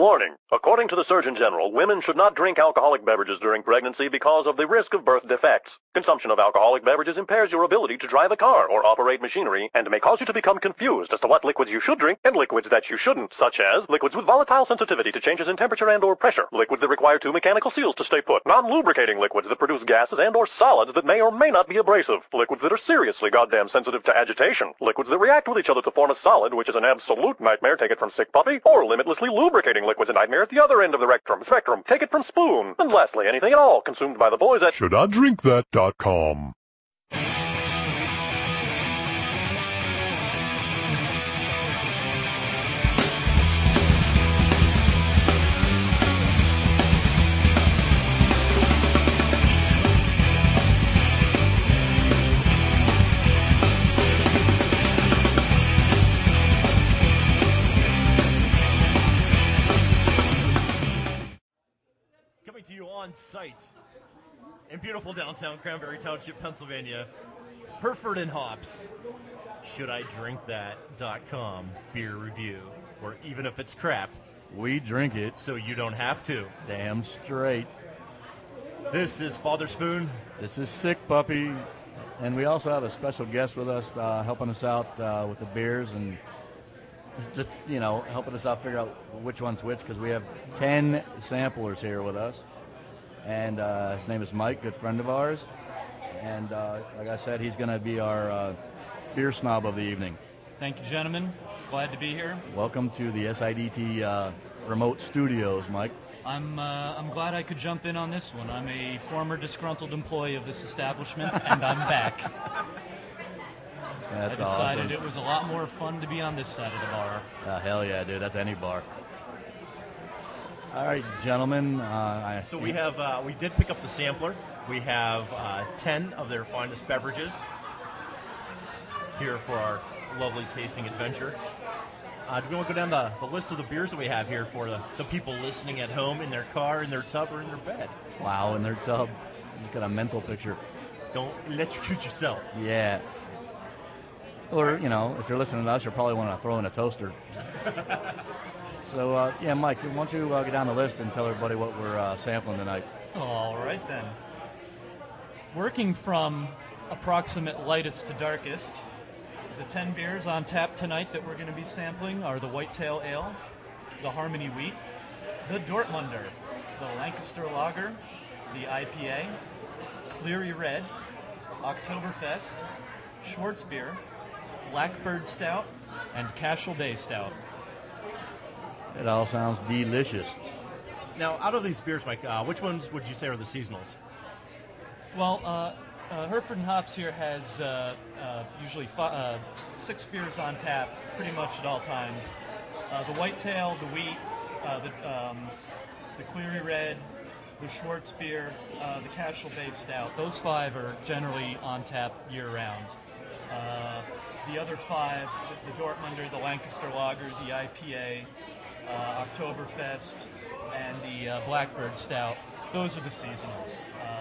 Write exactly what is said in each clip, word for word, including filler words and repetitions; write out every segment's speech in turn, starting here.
Warning. According to the Surgeon General, women should not drink alcoholic beverages during pregnancy because of the risk of birth defects. Consumption of alcoholic beverages impairs your ability to drive a car or operate machinery and may cause you to become confused as to what liquids you should drink and liquids that you shouldn't, such as liquids with volatile sensitivity to changes in temperature and or pressure, liquids that require two mechanical seals to stay put, non-lubricating liquids that produce gases and or solids that may or may not be abrasive, liquids that are seriously goddamn sensitive to agitation, liquids that react with each other to form a solid, which is an absolute nightmare, take it from Sick Puppy, or limitlessly lubricating liquids, a nightmare at the other end of the rectum, spectrum, take it from Spoon, and lastly, anything at all consumed by the boys at should I drink that dot com. To you on site in beautiful downtown Cranberry Township, Pennsylvania, Hereford and Hops. Should I drink that dot com beer review, or even if it's crap, we drink it so you don't have to. Damn straight. This is Father Spoon. This is Sick Puppy, and we also have a special guest with us, uh, helping us out uh, with the beers and just, just you know helping us out figure out which one's which, because we have ten samplers here with us. And uh, his name is Mike, good friend of ours. And uh, like I said, he's going to be our uh, beer snob of the evening. Thank you, gentlemen. Glad to be here. Welcome to the S I D T uh, remote studios, Mike. I'm uh, I'm glad I could jump in on this one. I'm a former disgruntled employee of this establishment, and I'm back. That's I decided awesome. It was a lot more fun to be on this side of the bar. Uh, hell yeah, dude. That's any bar. All right, gentlemen. Uh, I, so we have, uh, we did pick up the sampler. We have uh, ten of their finest beverages here for our lovely tasting adventure. Uh, do we want to go down the, the list of the beers that we have here for the, the people listening at home, in their car, in their tub, or in their bed? Wow, in their tub. Just got a mental picture. Don't electrocute yourself. Yeah. Or, you know, if you're listening to us, you'll probably want to throw in a toaster. So, uh, yeah, Mike, why don't you uh, get down the list and tell everybody what we're uh, sampling tonight? All right, then. Working from approximate lightest to darkest, the ten beers on tap tonight that we're going to be sampling are the Whitetail Ale, the Harmony Wheat, the Dortmunder, the Lancaster Lager, the I P A, Cleary Red, Oktoberfest, Schwarzbier, Blackbird Stout, and Cashel Bay Stout. It all sounds delicious. Now, out of these beers, Mike, uh, which ones would you say are the seasonals? Well, uh, uh, Hereford and Hops here has uh, uh, usually fi- uh, six beers on tap pretty much at all times. Uh, the Whitetail, the Wheat, uh, the, um, the Cleary Red, the Schwarzbier, uh, the Cashel Bay Stout. Those five are generally on tap year-round. Uh, the other five, the, the Dortmunder, the Lancaster Lager, the I P A, uh, Oktoberfest, and the uh, Blackbird Stout, those are the seasonals.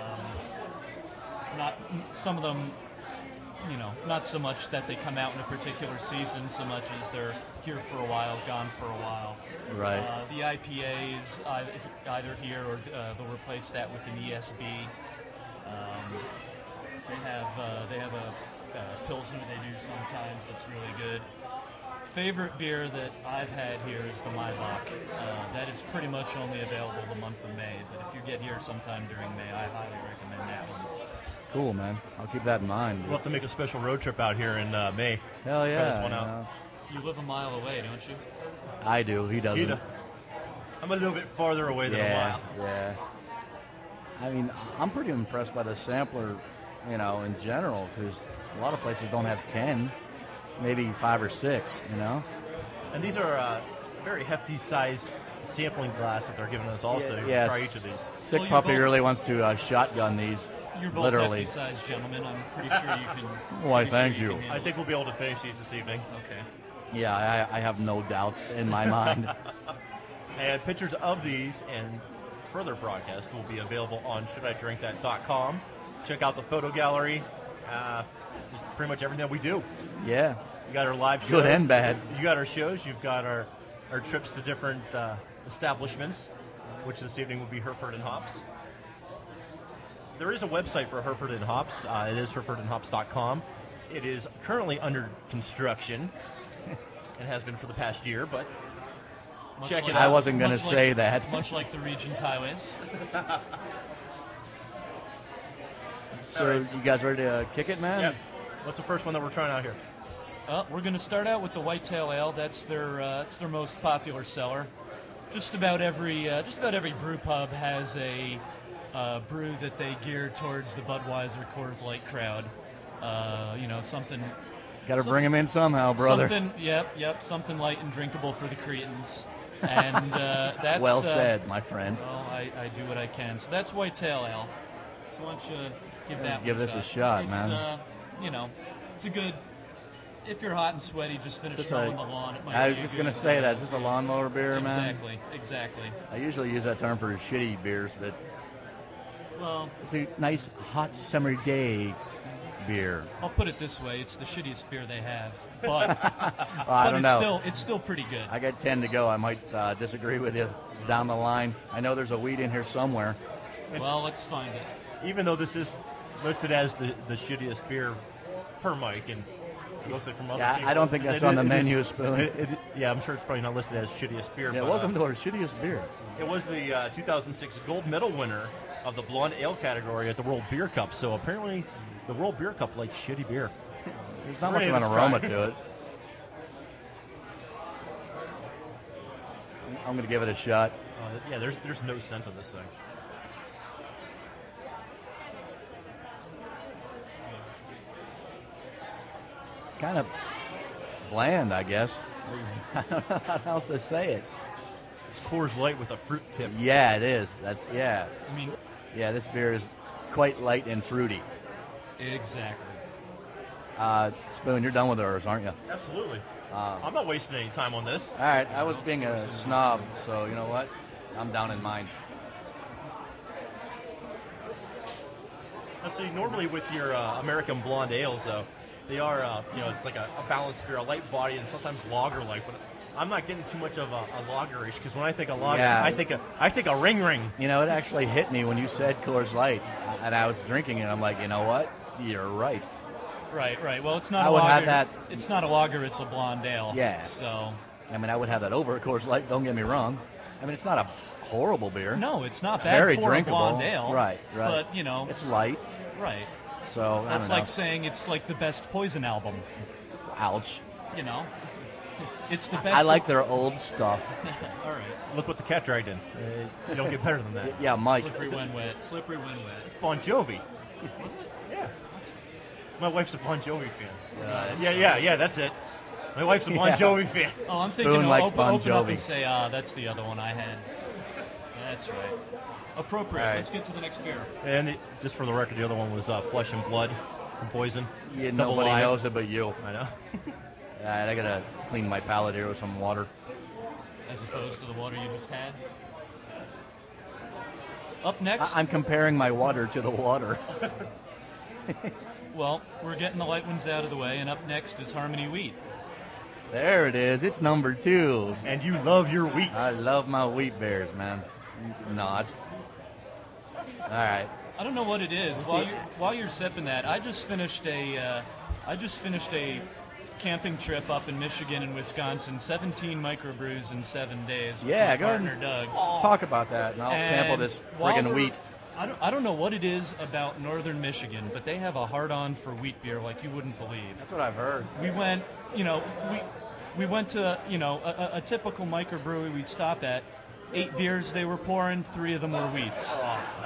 Um, not some of them, you know, not so much that they come out in a particular season, so much as they're here for a while, gone for a while. Right. Uh, the I P A is either, either here or uh, they'll replace that with an E S B. Um, they have uh, they have a, a Pilsner they do sometimes that's really good. Favorite beer that I've had here is the Maibach. Uh, that is pretty much only available the month of May, but if you get here sometime during May, I highly recommend that one. Cool, man. I'll keep that in mind. We'll have to make a special road trip out here in uh, May. Hell yeah. Try this one you out. know. You live a mile away, don't you? I do. He doesn't. He do- I'm a little bit farther away than yeah, a mile. yeah. I mean, I'm pretty impressed by the sampler, you know, in general, because a lot of places don't have ten, maybe five or six, you know? And these are uh, very hefty size sampling glass that they're giving us also to Yes. try each of these. Sick Well, you're Puppy both- really wants to uh, shotgun these, You're both literally. hefty-sized gentlemen. I'm pretty sure you can. Why, pretty sure thank you. can I handle think we'll be able to finish these this evening. it. Okay. Yeah, I, I have no doubts in my mind. And pictures of these and further broadcasts will be available on should I drink that dot com. Check out the photo gallery. Uh, just pretty much everything that we do. Yeah. You got our live shows. Good and bad. You got our shows. You've got our, our trips to different uh, establishments, which this evening will be Hereford and Hops. There is a website for Hereford and Hops. Uh, it is hereford and hops dot com. It is currently under construction. It has been for the past year, but Much check like- it out. I wasn't going to much say like- that. Much like the region's highways. So you guys ready to kick it, man? Yep. What's the first one that we're trying out here? Uh, we're going to start out with the Whitetail Ale. That's their uh, that's their most popular seller. Just about every uh, just about every brew pub has a uh, brew that they gear towards the Budweiser Coors Light crowd. Uh, you know, something. Got to some- bring him in somehow, brother. Something, yep, yep, something light and drinkable for the Cretans. And uh, that's Well uh, said, my friend. Well, I, I do what I can. So that's Whitetail Ale. So why don't you give Let's that give one this a shot, it's, man. Uh, you know, it's a good. If you're hot and sweady, just finish Is this mowing a- the lawn. It might I be was a just good, going to say uh, that. Is this a lawnmower beer, man? Exactly, exactly. I usually use that term for shitty beers, but Well, it's a nice hot summer day beer. I'll put it this way: it's the shittiest beer they have, but, Well, I but don't it's know. still it's still pretty good. I got ten to go. I might uh, disagree with you down the line. I know there's a weed in here somewhere. Well, let's find it. Even though this is listed as the, the shittiest beer per mic, and it looks like from other Yeah, people, I don't think it- that's it- on the it is- menu, Spoon. it- it- yeah, I'm sure it's probably not listed as shittiest beer. Yeah, but, welcome uh, to our shittiest beer. It was the uh, two thousand six gold medal winner of the blonde ale category at the World Beer Cup. So apparently, the World Beer Cup likes shitty beer. There's not We're much of ready an to aroma try. to it. I'm going to give it a shot. Uh, yeah, there's there's no scent on this thing. Kind of bland, I guess. I don't know how else to say it. It's Coors Light with a fruit tip. Yeah, it is. That's yeah. I mean, Yeah, this beer is quite light and fruity. exactly. Uh, Spoon, you're done with ours, aren't you? Absolutely. Uh, I'm not wasting any time on this. All right, I was being a snob, so you know what? I'm down in mine. Let's see. Normally with your uh, American blonde ales, though, they are uh, you know it's like a, a balanced beer, a light body, and sometimes lager-like. But I'm not getting too much of a, a lagerish because when I think of lager, Yeah. I think a I think a ring ring. You know, it actually hit me when you said Coors Light, and I was drinking it. I'm like, you know what? You're right. Right, right. Well, it's not I a would lager. have that- It's not a lager. It's a blonde ale. Yeah. So I mean, I would have that over at Coors Light. Don't get me wrong. I mean, it's not a horrible beer. no, it's not It's bad very for drinkable. a blonde ale. Right, right. But you know, It's light, right. so That's I don't like saying it's like the best Poison album. know. Ouch. You know, it's the best. I like their old stuff. All right. Look what the cat dragged in. Uh, you don't get better than that. Yeah, Mike. Slippery when wet. Slippery when wet. Bon Jovi. Yeah. My wife's a Bon Jovi fan. Yeah, Yeah, yeah, yeah. That's it. My wife's a Bon Yeah. Jovi fan. Oh, I'm Spoon thinking. likes Open, Bon open up Jovi. and say, ah, that's the other one I had. That's right. Appropriate. All right. Let's get to the next beer. And the, just for the record, the other one was uh, Flesh and Blood from Poison. Yeah, Double nobody live. knows it but you. I know. All right, I gotta clean my palate here with some water. As opposed to the water you just had. Up next, I- I'm comparing my water to the water. well, we're getting the light ones out of the way, and up next is Harmony Wheat. There it is. It's number two. And you love your wheats. I love my wheat bears, man. Not. All right. I don't know what it is. Is While the- you're, while you're sipping that, I just finished a, uh, I just finished a camping trip up in Michigan and Wisconsin. seventeen microbrews in seven days. With Yeah, my go ahead partner and Doug. talk about that, and I'll sample And this while friggin' we're- wheat. I don't, I don't know what it is about northern Michigan, but they have a hard-on for wheat beer like you wouldn't believe. That's what I've heard. We went, you know, we we went to, you know, a, a- a typical microbrewery we stop at. Eight beers they were pouring, three of them were wheats.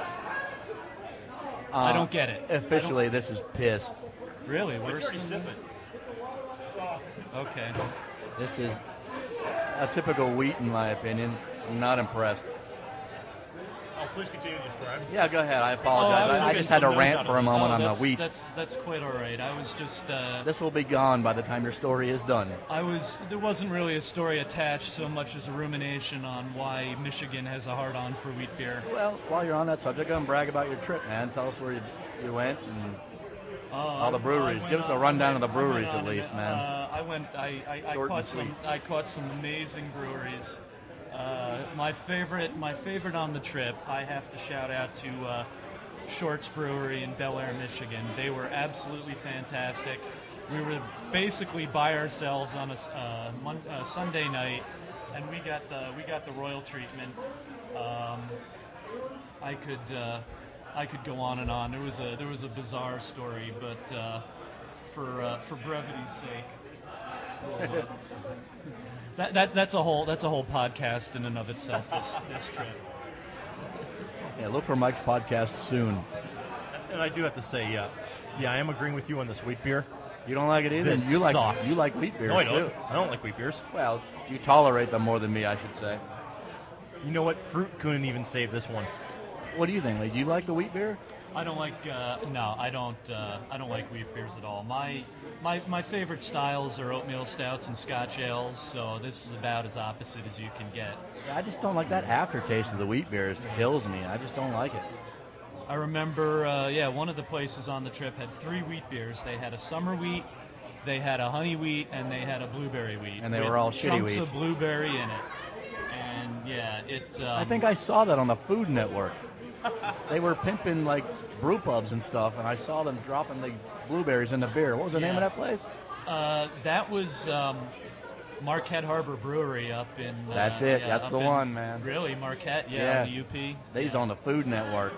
I don't get it. Officially, this is piss. Really? What'd you Worse already than sip it? Okay. This is a typical wheat, in my opinion. I'm not impressed. Oh, please continue your story. Yeah, go ahead. I Oh, I apologize. was I, I gonna just get had to some notes rant out for of a this. moment Oh, on the that's, wheat. That's that's quite all right. I was just uh, This will be gone by the time your story is done. I was there wasn't really a story attached so much as a rumination on why Michigan has a hard-on for wheat beer. Well, while you're on that subject, go and brag about your trip, man. Tell us where you, you went and Uh, all the breweries. I Give us a went rundown on- of the I went breweries on at an- least, man. Uh, I went. I, I, I Short and caught some. sweet. I caught some amazing breweries. Uh, my favorite, my favorite on the trip, I have to shout out to uh, Shorts Brewery in Bel Air, Michigan. They were absolutely fantastic. We were basically by ourselves on a uh, mon- uh, Sunday night, and we got the we got the royal treatment. Um, I could uh, I could go on and on. There was a there was a bizarre story, but uh, for uh, for brevity's sake, we'll, uh, that, that that's a whole that's a whole podcast in and of itself. This this trip. Yeah, look for Mike's podcast soon. And I do have to say, yeah, yeah, I am agreeing with you on this wheat beer. You don't like it either? This you like sucks. you like wheat beers No, I don't. too. I don't like wheat beers. Well, you tolerate them more than me, I should say. You know what? Fruit couldn't even save this one. What do you think? Like, do you like the wheat beer? I don't like uh, no, I don't uh, I don't like wheat beers at all. My my my favorite styles are oatmeal stouts and Scotch ales. So this is about as opposite as you can get. I just don't like that aftertaste of the wheat beers. It kills me. I just don't like it. I remember, uh, yeah, one of the places on the trip had three wheat beers. They had a summer wheat, they had a honey wheat, and they had a blueberry wheat. And they with were all shitty chunks wheats. of blueberry in it. And yeah, it. Um, I think I saw that on the Food Network. They were pimping like brew pubs and stuff, and I saw them dropping the blueberries in the beer. What was the name of Yeah. that place? uh, that was um, Marquette Harbor Brewery up in. Uh, That's it. yeah, That's up the in- one, man. Really, Marquette? Yeah, Yeah. the U P. They's on the Food Network.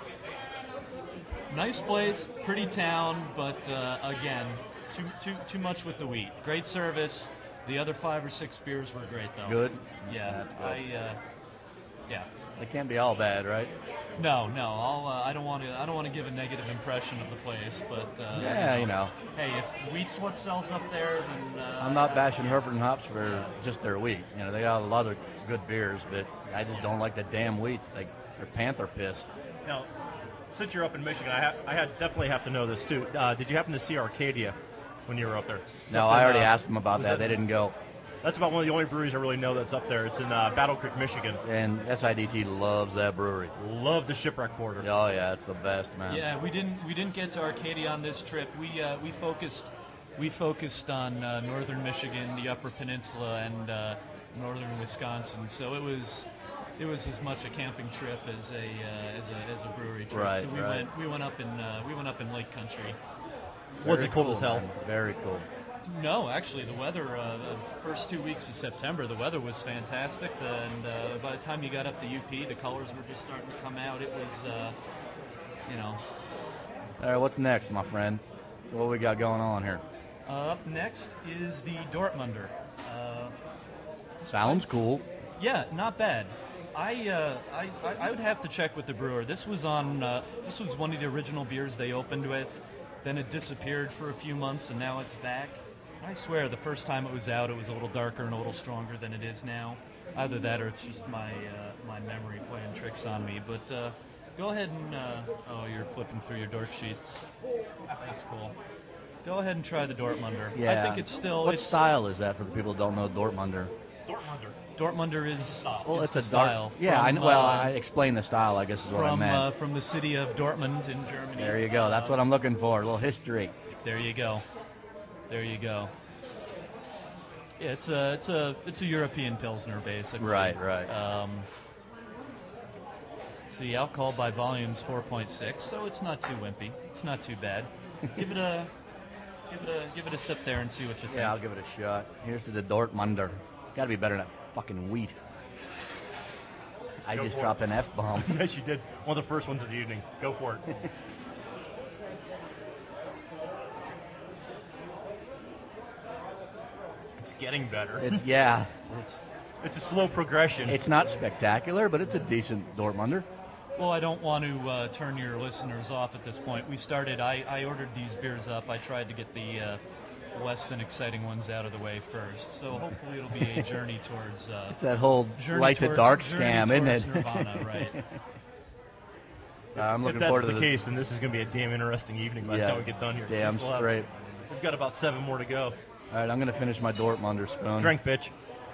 Nice place, pretty town, but uh, again, too too too much with the wheat. Great service. The other five or six beers were great though. Good? Yeah, That's good. I. Uh, yeah. They can't be all bad, right? No, no. I'll, uh, I don't want to. I don't want to give a negative impression of the place, but uh, Yeah, you know. Hey, if wheat's what sells up there, then uh, I'm not bashing Hereford and Hops for just their wheat. You know, they got a lot of good beers, but I just don't like the damn wheats. Like, they're panther piss. Now, since you're up in Michigan, I, ha- I had definitely have to know this too. Uh, did you happen to see Arcadia when you were up there? No, Something, I already uh, asked them about was that. They didn't go. That's about one of the only breweries I really know that's up there. It's in uh, Battle Creek, Michigan. And S I D T loves that brewery. Love the Shipwreck Quarter. Oh, yeah, it's the best, man. yeah, we didn't we didn't get to Arcadia on this trip. We uh, we focused we focused on uh, northern Michigan, the Upper Peninsula, and uh, northern Wisconsin. So it was it was as much a camping trip as a uh, as a as a brewery trip. Right, so we right. went we went up in uh, we went up in Lake Country. Was Very it cold cool, as hell? man. Very cool. No, actually, the weather, uh, the first two weeks of September, the weather was fantastic. And uh, by the time you got up to U P, the colors were just starting to come out. It was, uh, you know. All right, what's next, my friend? What we got going on here? Uh, up next is the Dortmunder. Uh, Sounds cool. yeah, not bad. I, uh, I I I would have to check with the brewer. This was on. Uh, this was one of the original beers they opened with. Then it disappeared for a few months, and now it's back. I swear, the first time it was out, it was a little darker and a little stronger than it is now. Either that, or it's just my uh, my memory playing tricks on me. But uh, go ahead and uh, oh, you're flipping through your dork sheets. That's cool. Go ahead and try the Dortmunder. Yeah. I think it's still. What it's, style is that for the people who don't know Dortmunder? Dortmunder. Dortmunder is. Well, is it's the a dark. style. Yeah, from, I know. Well, uh, I explain the style. I guess is what I from meant. uh, from the city of Dortmund in Germany. There you go. That's what I'm looking for. A little history. There you go. There you go. Yeah, it's a it's a it's a European Pilsner basically. Right, right. Um, let's see, alcohol by volume is four point six, so it's not too wimpy. It's not too bad. give it a give it a give it a sip there and see what you think. Yeah, I'll give it a shot. Here's to the Dortmunder. Got to be better than that fucking wheat. I Go just for dropped an F bomb. Yes, you did. One of the first ones of the evening. Go for it. It's getting better. It's yeah. It's It's a slow progression. it's not spectacular, but it's a decent Dortmunder. Well, I don't want to uh, turn your listeners off at this point. We started. I, I ordered these beers up. I tried to get the uh, less than exciting ones out of the way first. So hopefully it'll be a journey towards. Uh, It's that whole journey light to towards- dark journey scam, isn't towards it? Nirvana, right? So I'm if looking that's forward the, to the case, then this is going to be a damn interesting evening by the Yeah, time we get done here. damn We'll have- straight. We've got about seven more to go. All right, I'm gonna finish my Dortmunder spoon. Drink, bitch.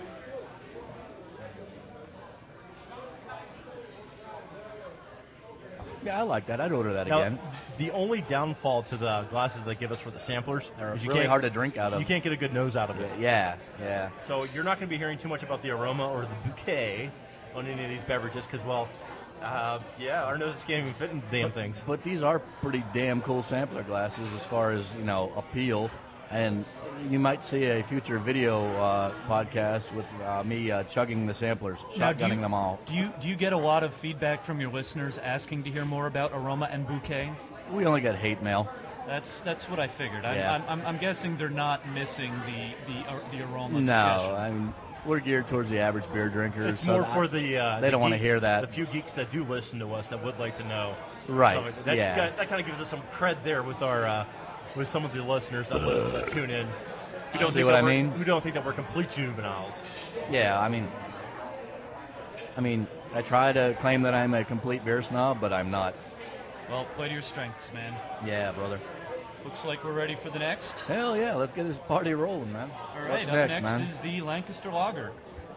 Yeah, I like that. I'd order that Now, again. the only downfall to the glasses they give us for the samplers They're is you really can't, hard to drink out of. you can't get a good nose out of it. Yeah, yeah. So you're not going to be hearing too much about the aroma or the bouquet. on any of these beverages because, well, uh, yeah, our noses can't even fit in the damn things. But these are pretty damn cool sampler glasses as far as, you know, appeal. And you might see a future video uh, podcast with uh, me uh, chugging the samplers, Now, do shotgunning you- them all. Do you do you get a lot of feedback from your listeners asking to hear more about Aroma and Bouquet? We only get hate mail. That's that's what I figured. I'm, Yeah. I'm, I'm, I'm guessing they're not missing the the uh, the aroma No, discussion. I mean, we're geared towards the average beer drinker. It's so more that- for the uh, they the don't want to geek- hear that. The few geeks that do listen to us that would like to know. Right, some of it. That, yeah. that, that kind of gives us some cred there with our uh, with some of the listeners that, li- that tune in. We don't See think what that I we're- mean? We don't think that we're complete juveniles. Yeah, I mean, I mean, I try to claim that I'm a complete beer snob, but I'm not. Well, play to your strengths, man. Yeah, brother. Looks like we're ready for the next. Hell yeah, let's get this party rolling, man. All right, What's up next, next man? is the Lancaster Lager.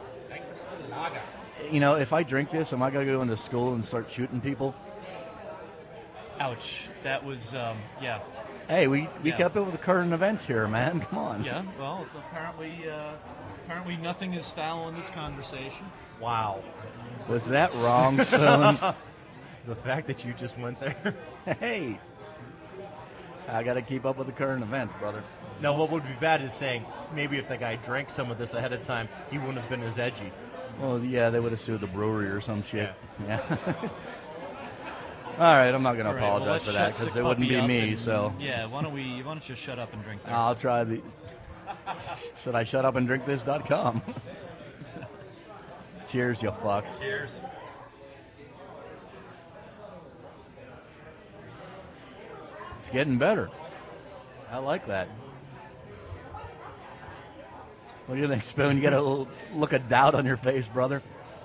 You know, if I drink this, am I gonna go into school and start shooting people? Ouch. That was, um, yeah. Hey, we, we Yeah. kept up with the current events here, man. Come on. Yeah, well, apparently, uh, apparently nothing is foul in this conversation. Wow. Was that wrong, Stone? The fact that you just went there. Hey, I got to keep up with the current events, brother. Now, what would be bad is saying maybe if the guy drank some of this ahead of time, he wouldn't have been as edgy. Well, yeah, they would have sued the brewery or some shit. Yeah. All right, I'm not going to All right, well, apologize let's for that shut because Sick it wouldn't Puppy be up me. and- So Yeah, why don't we, why don't you shut up and drink there? I'll try the. Should I shut up and drink this dot com? Cheers, you fucks. Cheers. It's getting better. I like that. What do you think, Spoon? You got a little look of doubt on your face, brother.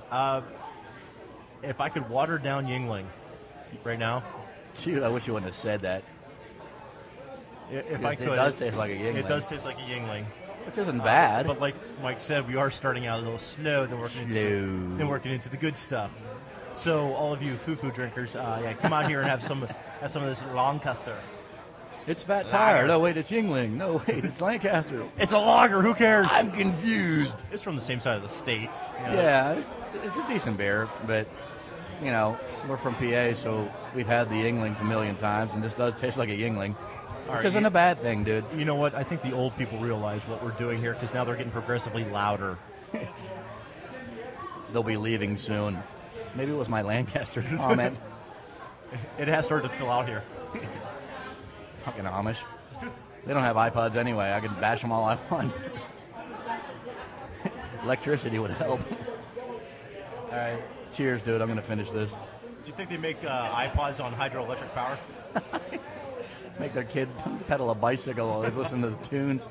If I could water down Yingling right now, Dude, I wish you wouldn't have said that. i- if I Because could, it does taste like a Yingling. It does taste like a Yingling. Which isn't bad. But like Mike said, we are starting out a little slow, then working into, Slow. then working into the good stuff. So all of you foo-foo drinkers, uh, yeah, come out here and have some have some of this Lancaster. It's Fat Tire. No, wait, it's Yingling. No, wait, it's Lancaster. It's a lager. Who cares? I'm confused. It's from the same side of the state. you know. Yeah, it's a decent beer, but, you know, we're from P A, so we've had the Yinglings a million times, and this does taste like a Yingling, which right, isn't you- a bad thing, dude. You know what? I think the old people realize what we're doing here because now they're getting progressively louder. They'll be leaving soon. Maybe it was my Lancaster comment. It has started to fill out here. Fucking Amish. They don't have iPods anyway. I can bash them all I want. Electricity would help. All right. Cheers, dude. I'm going to finish this. Do you think they make uh, iPods on hydroelectric power? Make their kid pedal a bicycle while they listen to the tunes.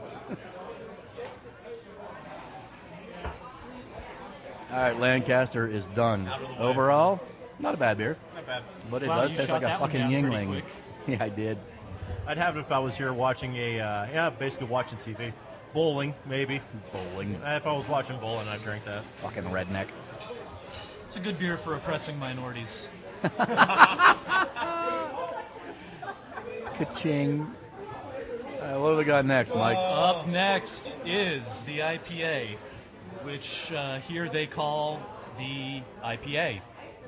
All right, Lancaster is done. Out of the way. Overall, not a bad beer, Not bad. but it Wow, does you taste shot like a that one fucking down pretty Yingling. quick. Yeah, I did. I'd have it if I was here watching a, uh, yeah, basically watching T V. Bowling, maybe. Bowling. If I was watching bowling, I'd drink that. Fucking redneck. It's a good beer for oppressing minorities. Ka-ching. All right, what do we got next, Mike? Up next is the I P A, which uh, here they call the I P A.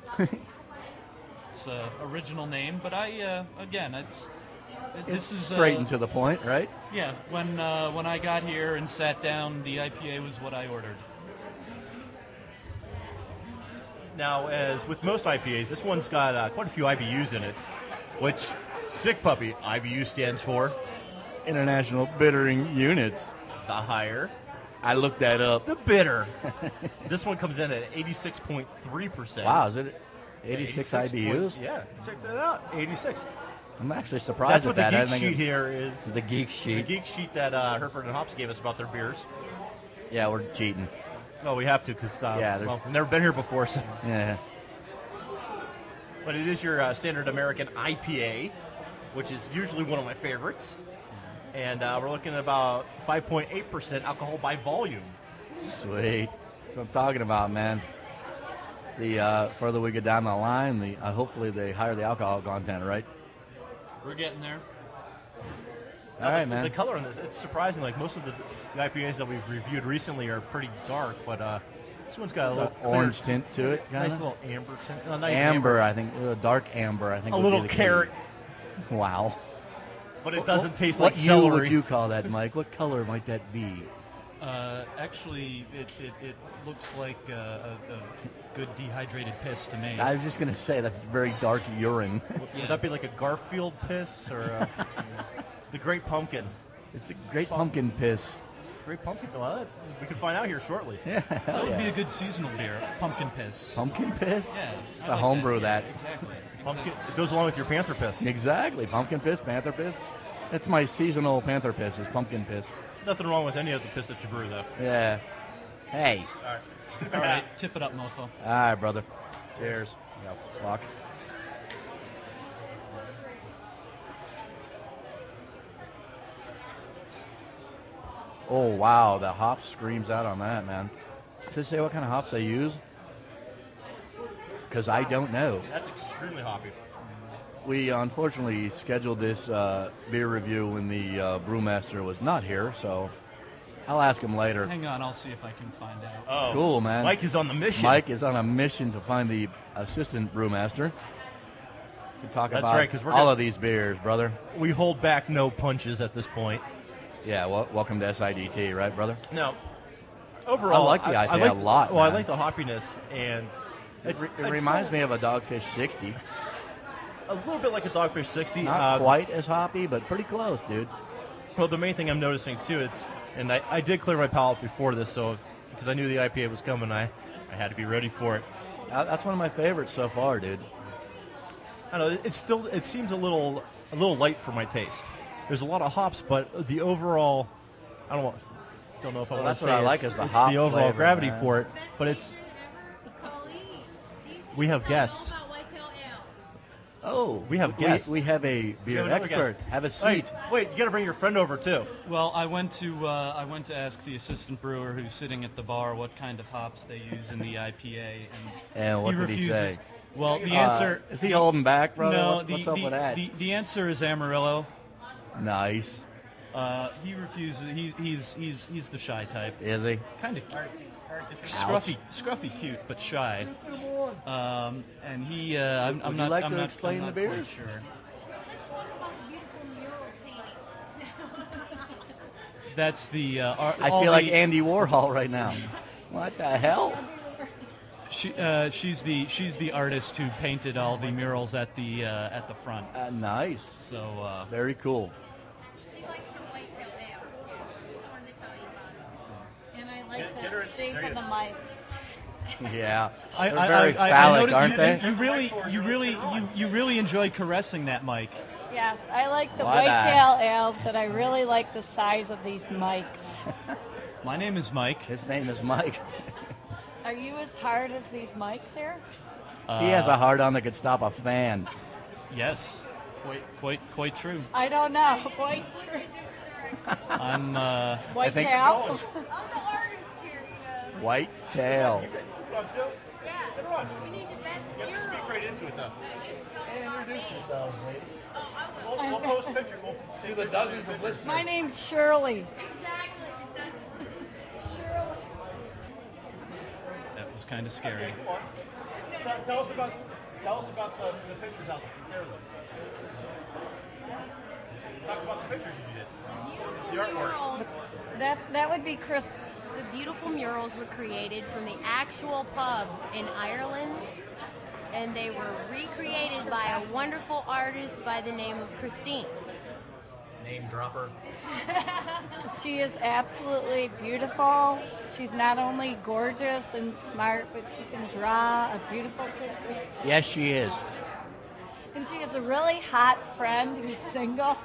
It's an original name, but I, uh, again, it's this is Straight uh, and to the point, right? yeah. When uh, when I got here and sat down, the I P A was what I ordered. Now, as with most I P As, this one's got uh, quite a few I B Us in it, which Sick Puppy I B U stands for International Bittering Units. the higher, I looked that up. the bitter. This one comes in at eighty-six point three percent. Wow, is it eighty-six I B Us? Point, yeah, check that out. eighty-six. I'm actually surprised That's at what the that. I geek didn't think sheet it- here is. The geek The sheet. geek sheet that uh, Hereford and Hops gave us about their beers. Yeah, we're cheating. Well, we have to because uh, Yeah, there's- well, we've never been here before. So. Yeah. But it is your uh, standard American I P A, which is usually one of my favorites. And uh, we're looking at about five point eight percent alcohol by volume. Sweet. That's what I'm talking about, man. The uh, further we get down the line, the uh, hopefully they higher the alcohol content, right? We're getting there. All Now, right, the, man. The color on this, it's surprising. Like most of the, the I P As that we've reviewed recently are pretty dark, but uh, This one's got a It's little an orange clear- tint to it, kind Nice of. little amber tint. No, not even Amber, I think. A dark amber, I think. A would be little the key. carrot, Wow. but it What- doesn't what- taste what like hue celery. would you call that, Mike? What color might that be? Uh, actually, it, it, it looks like uh, a, a good dehydrated piss to me. I was just gonna say that's very dark urine. Would that be like a Garfield piss or a, the Great Pumpkin? It's a great pumpkin piss. Great Pumpkin. Well, that- we can find out here shortly. Yeah, that hell would be yeah. a good seasonal beer. Pumpkin piss. Pumpkin piss? Yeah. I To like homebrew that. that. Yeah, exactly. Pumpkin. It goes along with your Panther piss. Exactly. Pumpkin piss, panther piss. That's my seasonal panther piss. Is pumpkin piss. Nothing wrong with any of the piss that you brew, though. Yeah. Hey. All right, tip it up, mofo. All right, brother. Cheers. Yeah, fuck. Oh, wow. The hop screams out on that, man. Does it say what kind of hops they use? Because I don't know. That's extremely hoppy. We unfortunately scheduled this uh, beer review when the uh, brewmaster was not here, so I'll ask him later. Hang on, I'll see if I can find out. Oh, Cool, man. Mike is on the mission. Mike is on a mission to find the assistant brewmaster to talk That's about right, 'cause we're all gonna- of these beers, brother. We hold back no punches at this point. Yeah, well, welcome to S I D T, right, brother? No. Overall, I like the I P A like a lot, Well, I man. like the hoppiness, and It, it's, re- it it's reminds still me of a Dogfish sixty. a little bit like a Dogfish sixty. Not uh, quite as hoppy, but pretty close, dude. Well, the main thing I'm noticing too, it's and I, I did clear my palate before this, so because I knew the I P A was coming, I I had to be ready for it. Uh, That's one of my favorites so far, dude. I don't know. It's still it seems a little a little light for my taste. There's a lot of hops, but the overall, I don't want, don't know if I Well, want that's to what say I like it's, is the it's hop the overall flavor, gravity man. for it, but it's we have guests. Oh, We have guests. We, have a We beer have another expert. guest. Have a Wait, seat. wait, you got to bring your friend over too. Well, I went to uh, I went to ask the assistant brewer who's sitting at the bar what kind of hops they use in the I P A, and And what he did he refuses. say? Well, the Uh, answer is he holding back, brother? no. What- the, What's up the, with that? The, the answer is Amarillo. Nice. Uh, he refuses. He's he's he's he's the shy type. Is he? Kind of scruffy, scruffy, cute, but shy. Um, and he, uh, I'm, Would I'm you not. like I'm to not, explain I'm the not quite beers? Sure. Let's talk about the beautiful mural paintings. That's the. Uh, ar- I all feel like the- Andy Warhol right now. What the hell? She, uh, she's the she's the artist who painted all the murals at the uh, at the front. Uh, nice. So uh, Very cool. She likes her whitetail now. Just wanted to tell you about it. And I like Get- the get her in- shape there you of the go. mics. Yeah. I, They're I, very I, I phallic, noticed aren't you, they? You really you really you, you really enjoy caressing that mic. Yes, I like the What a- whitetail ales, but I really like the size of these mics. My name is Mike. His name is Mike. Are you as hard as these mics here? he has a hard on that could stop a fan. Yes, quite quite quite true. I don't know. White I'm uh, think- whitetail. All the artists here, you know. White tail. Yeah. We need the best You have to speak mural. right into it, though. Introduce yourselves, ladies. Oh, I will. We'll, we'll post pictures. We'll To the dozens of listeners. My name's Shirley. Exactly. It doesn't. Shirley. that was kind of scary. Okay, go on. Tell, tell us about tell us about the, the pictures out there. Though. Talk about the pictures you did. The artwork. Murals. That that would be Chris. The beautiful murals were created from the actual pub in Ireland, and they were recreated by a wonderful artist by the name of Christine. Name dropper. She is absolutely beautiful. She's not only gorgeous and smart, but she can draw a beautiful picture. Yes, she is. And she has a really hot friend who's single.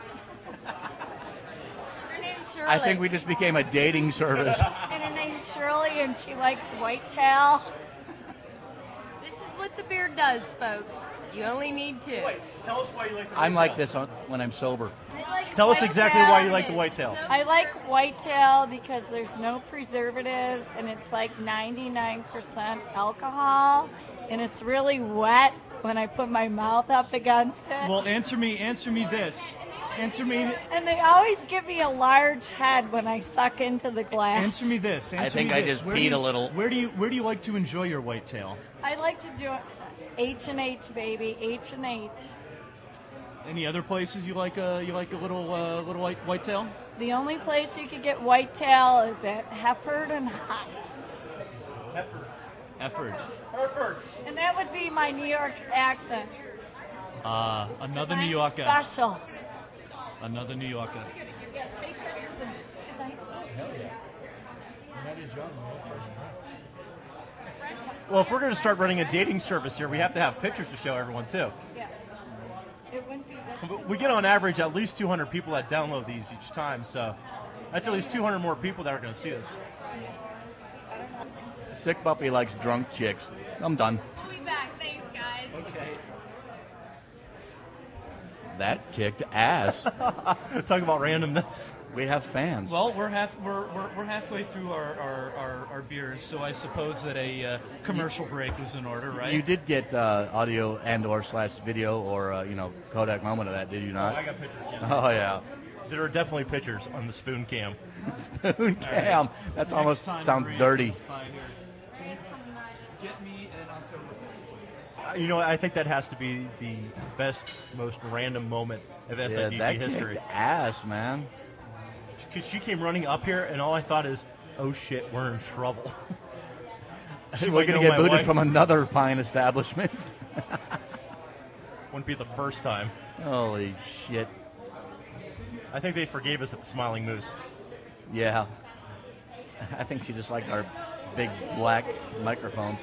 Her name's Shirley. I think we just became a dating service. And her name's Shirley, and she likes whitetail. This is what the beard does, folks. You only need two. Wait, tell us why you like the I'm like whitetail. this on, when I'm sober. I like Tell us exactly why you like the whitetail. whitetail. I like whitetail because there's no preservatives, and it's like ninety-nine percent alcohol, and it's really wet when I put my mouth up against it. Well, answer me answer me this. Answer me. And they always give me a large head when I suck into the glass. Answer me this. Answer I think me I this. just Where do peed you- a little. Where do you Where do you like to enjoy your whitetail? I like to do H and H, baby, H and H. Any other places you like a you like a little uh, little white whitetail? The only place you could get whitetail is at Hefford and Hops. Effort. Effort. Hereford. And that would be my New York accent. Uh, another New I'm Yorker. Special. Another New Yorker. Yeah, take pictures of me. 'cause I- Well, if we're going to start running a dating service here, we have to have pictures to show everyone too. Yeah. It wouldn't be this. But we get on average at least two hundred people that download these each time, so that's at least two hundred more people that are going to see this. Sick puppy likes drunk chicks. I'm done. We'll be back. Thanks, guys. Okay. That kicked ass. Talk about randomness. We have fans. Well, we're half we're, we're, we're halfway through our, our, our, our beers, so I suppose that a uh, commercial break was in order, right? You did get uh, audio and or slash video or uh, you know Kodak moment of that, did you not? I got pictures, yeah. Oh yeah. There are definitely pictures on the spoon cam. Spoon cam. That's Next almost time sounds Maria dirty. comes by here, Get me an Oktoberfest, please. Uh, You know, I think that has to be the best, most random moment of Yeah, S I D G that history. kicked ass, man. Because she came running up here, and all I thought is, oh shit, we're in trouble. She We're might gonna know get my booted wife. from another fine establishment. Wouldn't be the first time. Holy shit. I think they forgave us at the Smiling Moose. Yeah. I think she just liked our big black microphones.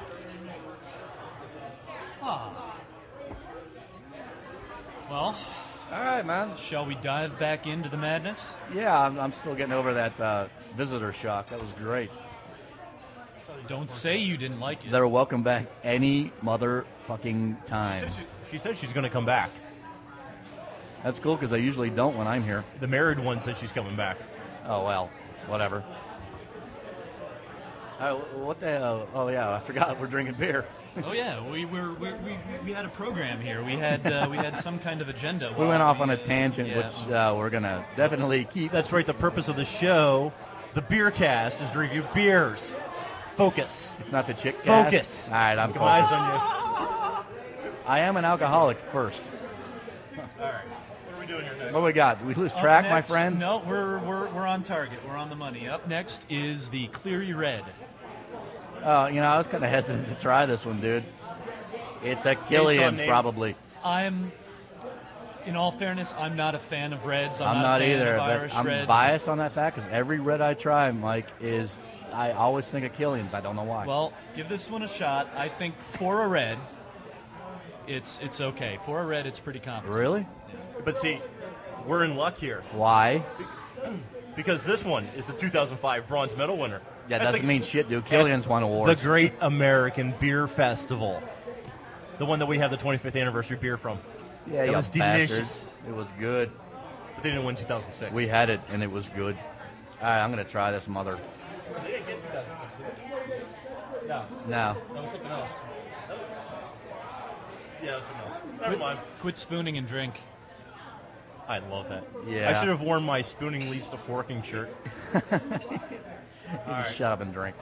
Well, All right, man. shall we dive back into the madness? Yeah, I'm, I'm still getting over that uh, visitor shock. That was great. Don't say you didn't like it. They're welcome back any motherfucking She time. said, she, she said she's going to come back. That's cool because I usually don't when I'm here. The married one said she's coming back. Oh, well, whatever. Uh, what the hell? Oh, yeah, I forgot we're drinking beer. Oh yeah, we were we, we, we had a program here. We had uh, we had some kind of agenda. We went while off on a uh, tangent, yeah. which uh, we're going to definitely keep. That's right. The purpose of the show, the Beer Cast, is to review beers. Focus. It's not the chick cast. Focus. All right, I'm Keep my eyes focused. on you. I am an alcoholic first. All right. What are we doing here next? What we got? We lose Up track, my next- friend? No, we're, we're we're on target. We're on the money. Up next is the Cleary Red. Uh, you know, I was kind of hesitant to try this one, dude. It's a Killian's, name. probably. I'm, in all fairness, I'm not a fan of reds. I'm, I'm not a fan either. Of But Irish I'm reds. biased on that fact because every red I try, Mike, is I always think of Killian's. I don't know why. Well, give this one a shot. I think for a red, it's it's okay. For a red, it's pretty competent. Really? But see, we're in luck here Why? because this one is the two thousand five bronze medal winner. That At doesn't the- mean shit, dude. Killian's won awards. The Great American Beer Festival. The one that we have the twenty-fifth anniversary beer from. yeah, it you was bastards. delicious. It was good. But they didn't win two thousand six. We had it, and it was good. All right, I'm going to try this mother. They didn't get two thousand six, did they? No, No. that was something else. Yeah, that was something else. Never mind. Quit spooning and drink. I love that. Yeah. I should have worn my spooning leads to forking shirt. You just shut up and drink.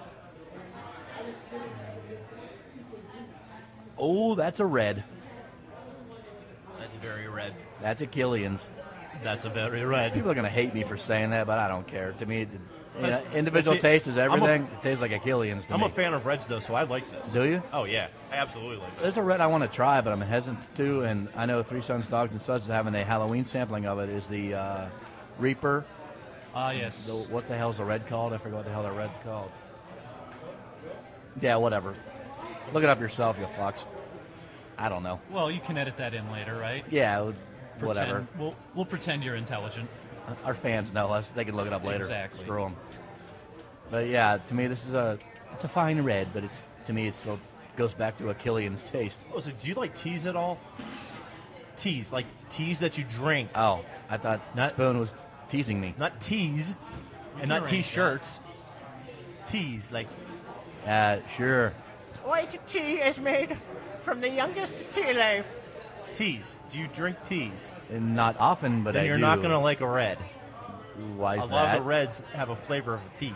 Oh, that's a red. That's very red. That's a Killian's. That's a very red. People are going to hate me for saying that, but I don't care. To me, the, you know, Let's- individual let's see, taste is I'm a- everything. it tastes like a Killian's to I'm me. a fan of reds, though, so I like this. Do you? Oh, yeah. I absolutely like this. There's a red I want to try, but I'm hesitant to. And I know Three Sons, Dogs, and Suds is having a Halloween sampling of it. Is the uh, Reaper? Ah, yes. The, what the hell's the red called? I forgot what the hell that red's called. Yeah, whatever. Look it up yourself, you fucks. I don't know. Well, you can edit that in later, right? Yeah, it would- whatever. Pretend- We'll we'll pretend you're intelligent. Our fans know us. They can look it up later. Exactly. Screw them. But yeah, to me, this is a it's a fine red, but it's to me it still goes back to a Killian's taste. Oh, so do you like teas at all? Teas, like teas that you drink. Oh, I thought Not- Spoon was teasing me. Not teas, and not arrange T-shirts. Teas, like... Uh, sure. White tea is made from the youngest tea leaf. Teas. Do you drink teas? And not often, but Then I you're do. not going to like a red. Why is a that? lot of the reds have a flavor of a tea.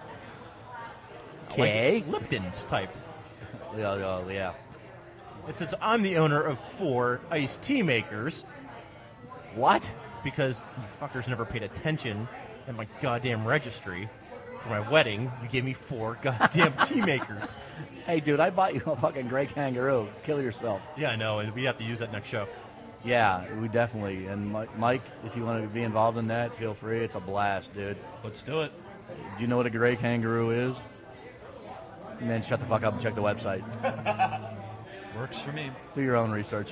Okay. Like Lipton's type. Yeah, yeah, yeah. And since I'm the owner of four iced tea makers, What? because you fuckers never paid attention at my goddamn registry for my wedding, you gave me four goddamn tea makers. Hey, dude, I bought you a fucking gray kangaroo. Kill yourself. Yeah, I know, and we have to use that next show. Yeah, we definitely. And Mi- Mike, if you want to be involved in that, feel free. It's a blast, dude. Let's do it. Do you know what a gray kangaroo is? And then shut the fuck up and check the website. Works for me. Do your own research.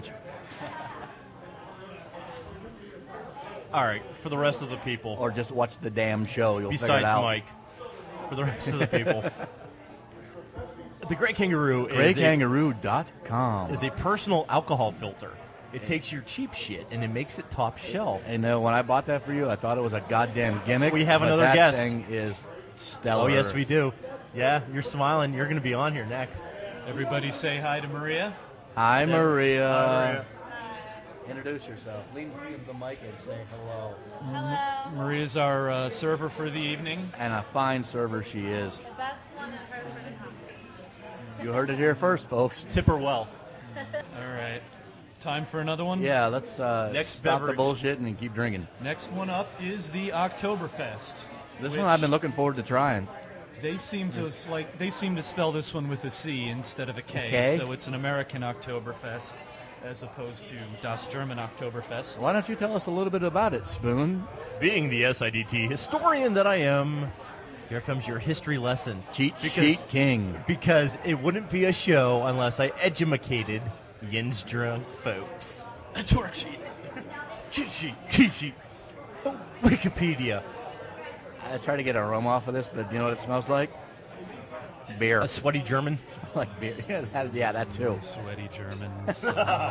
All right, for the rest of the people, Or just watch the damn show. You'll figure it besides out. Mike, for the rest of the people, the Great Kangaroo is a, gray kangaroo dot com. is a personal alcohol filter. It takes your cheap shit and it makes it top shelf. And uh, when I bought that for you, I thought it was a goddamn gimmick. We have but another that guest. thing is stellar. Oh, yes, we do. Yeah, you're smiling. You're going to be on here next. Everybody say hi to Maria. Hi, Maria. Hi, Maria. Introduce yourself. Lean to the mic and say hello. Hello. Maria's our uh, server for the evening. And a fine server she is. The best one I've heard for the company. You heard it here first, folks. Tip her well. All right. Time for another one? Yeah, let's uh, Next stop beverage. the bullshit and keep drinking. Next one up is the Oktoberfest. This which one I've been looking forward to trying. They seem to like they seem to spell this one with a C instead of a K. A K? So it's an American Oktoberfest as opposed to Das German Oktoberfest. Why don't you tell us a little bit about it, Spoon? Being the S I D T historian that I am, here comes your history lesson. Cheat Because- Sheet King. Because it wouldn't be a show unless I edumacated Yin's drunk folks. A torque sheet. Cheat sheet. Cheat sheet. Oh, Wikipedia. I tried to get an aroma off of this, but you know what it smells like? Beer. A sweaty German. like beer. Yeah, that, yeah, that too. Sweaty Germans.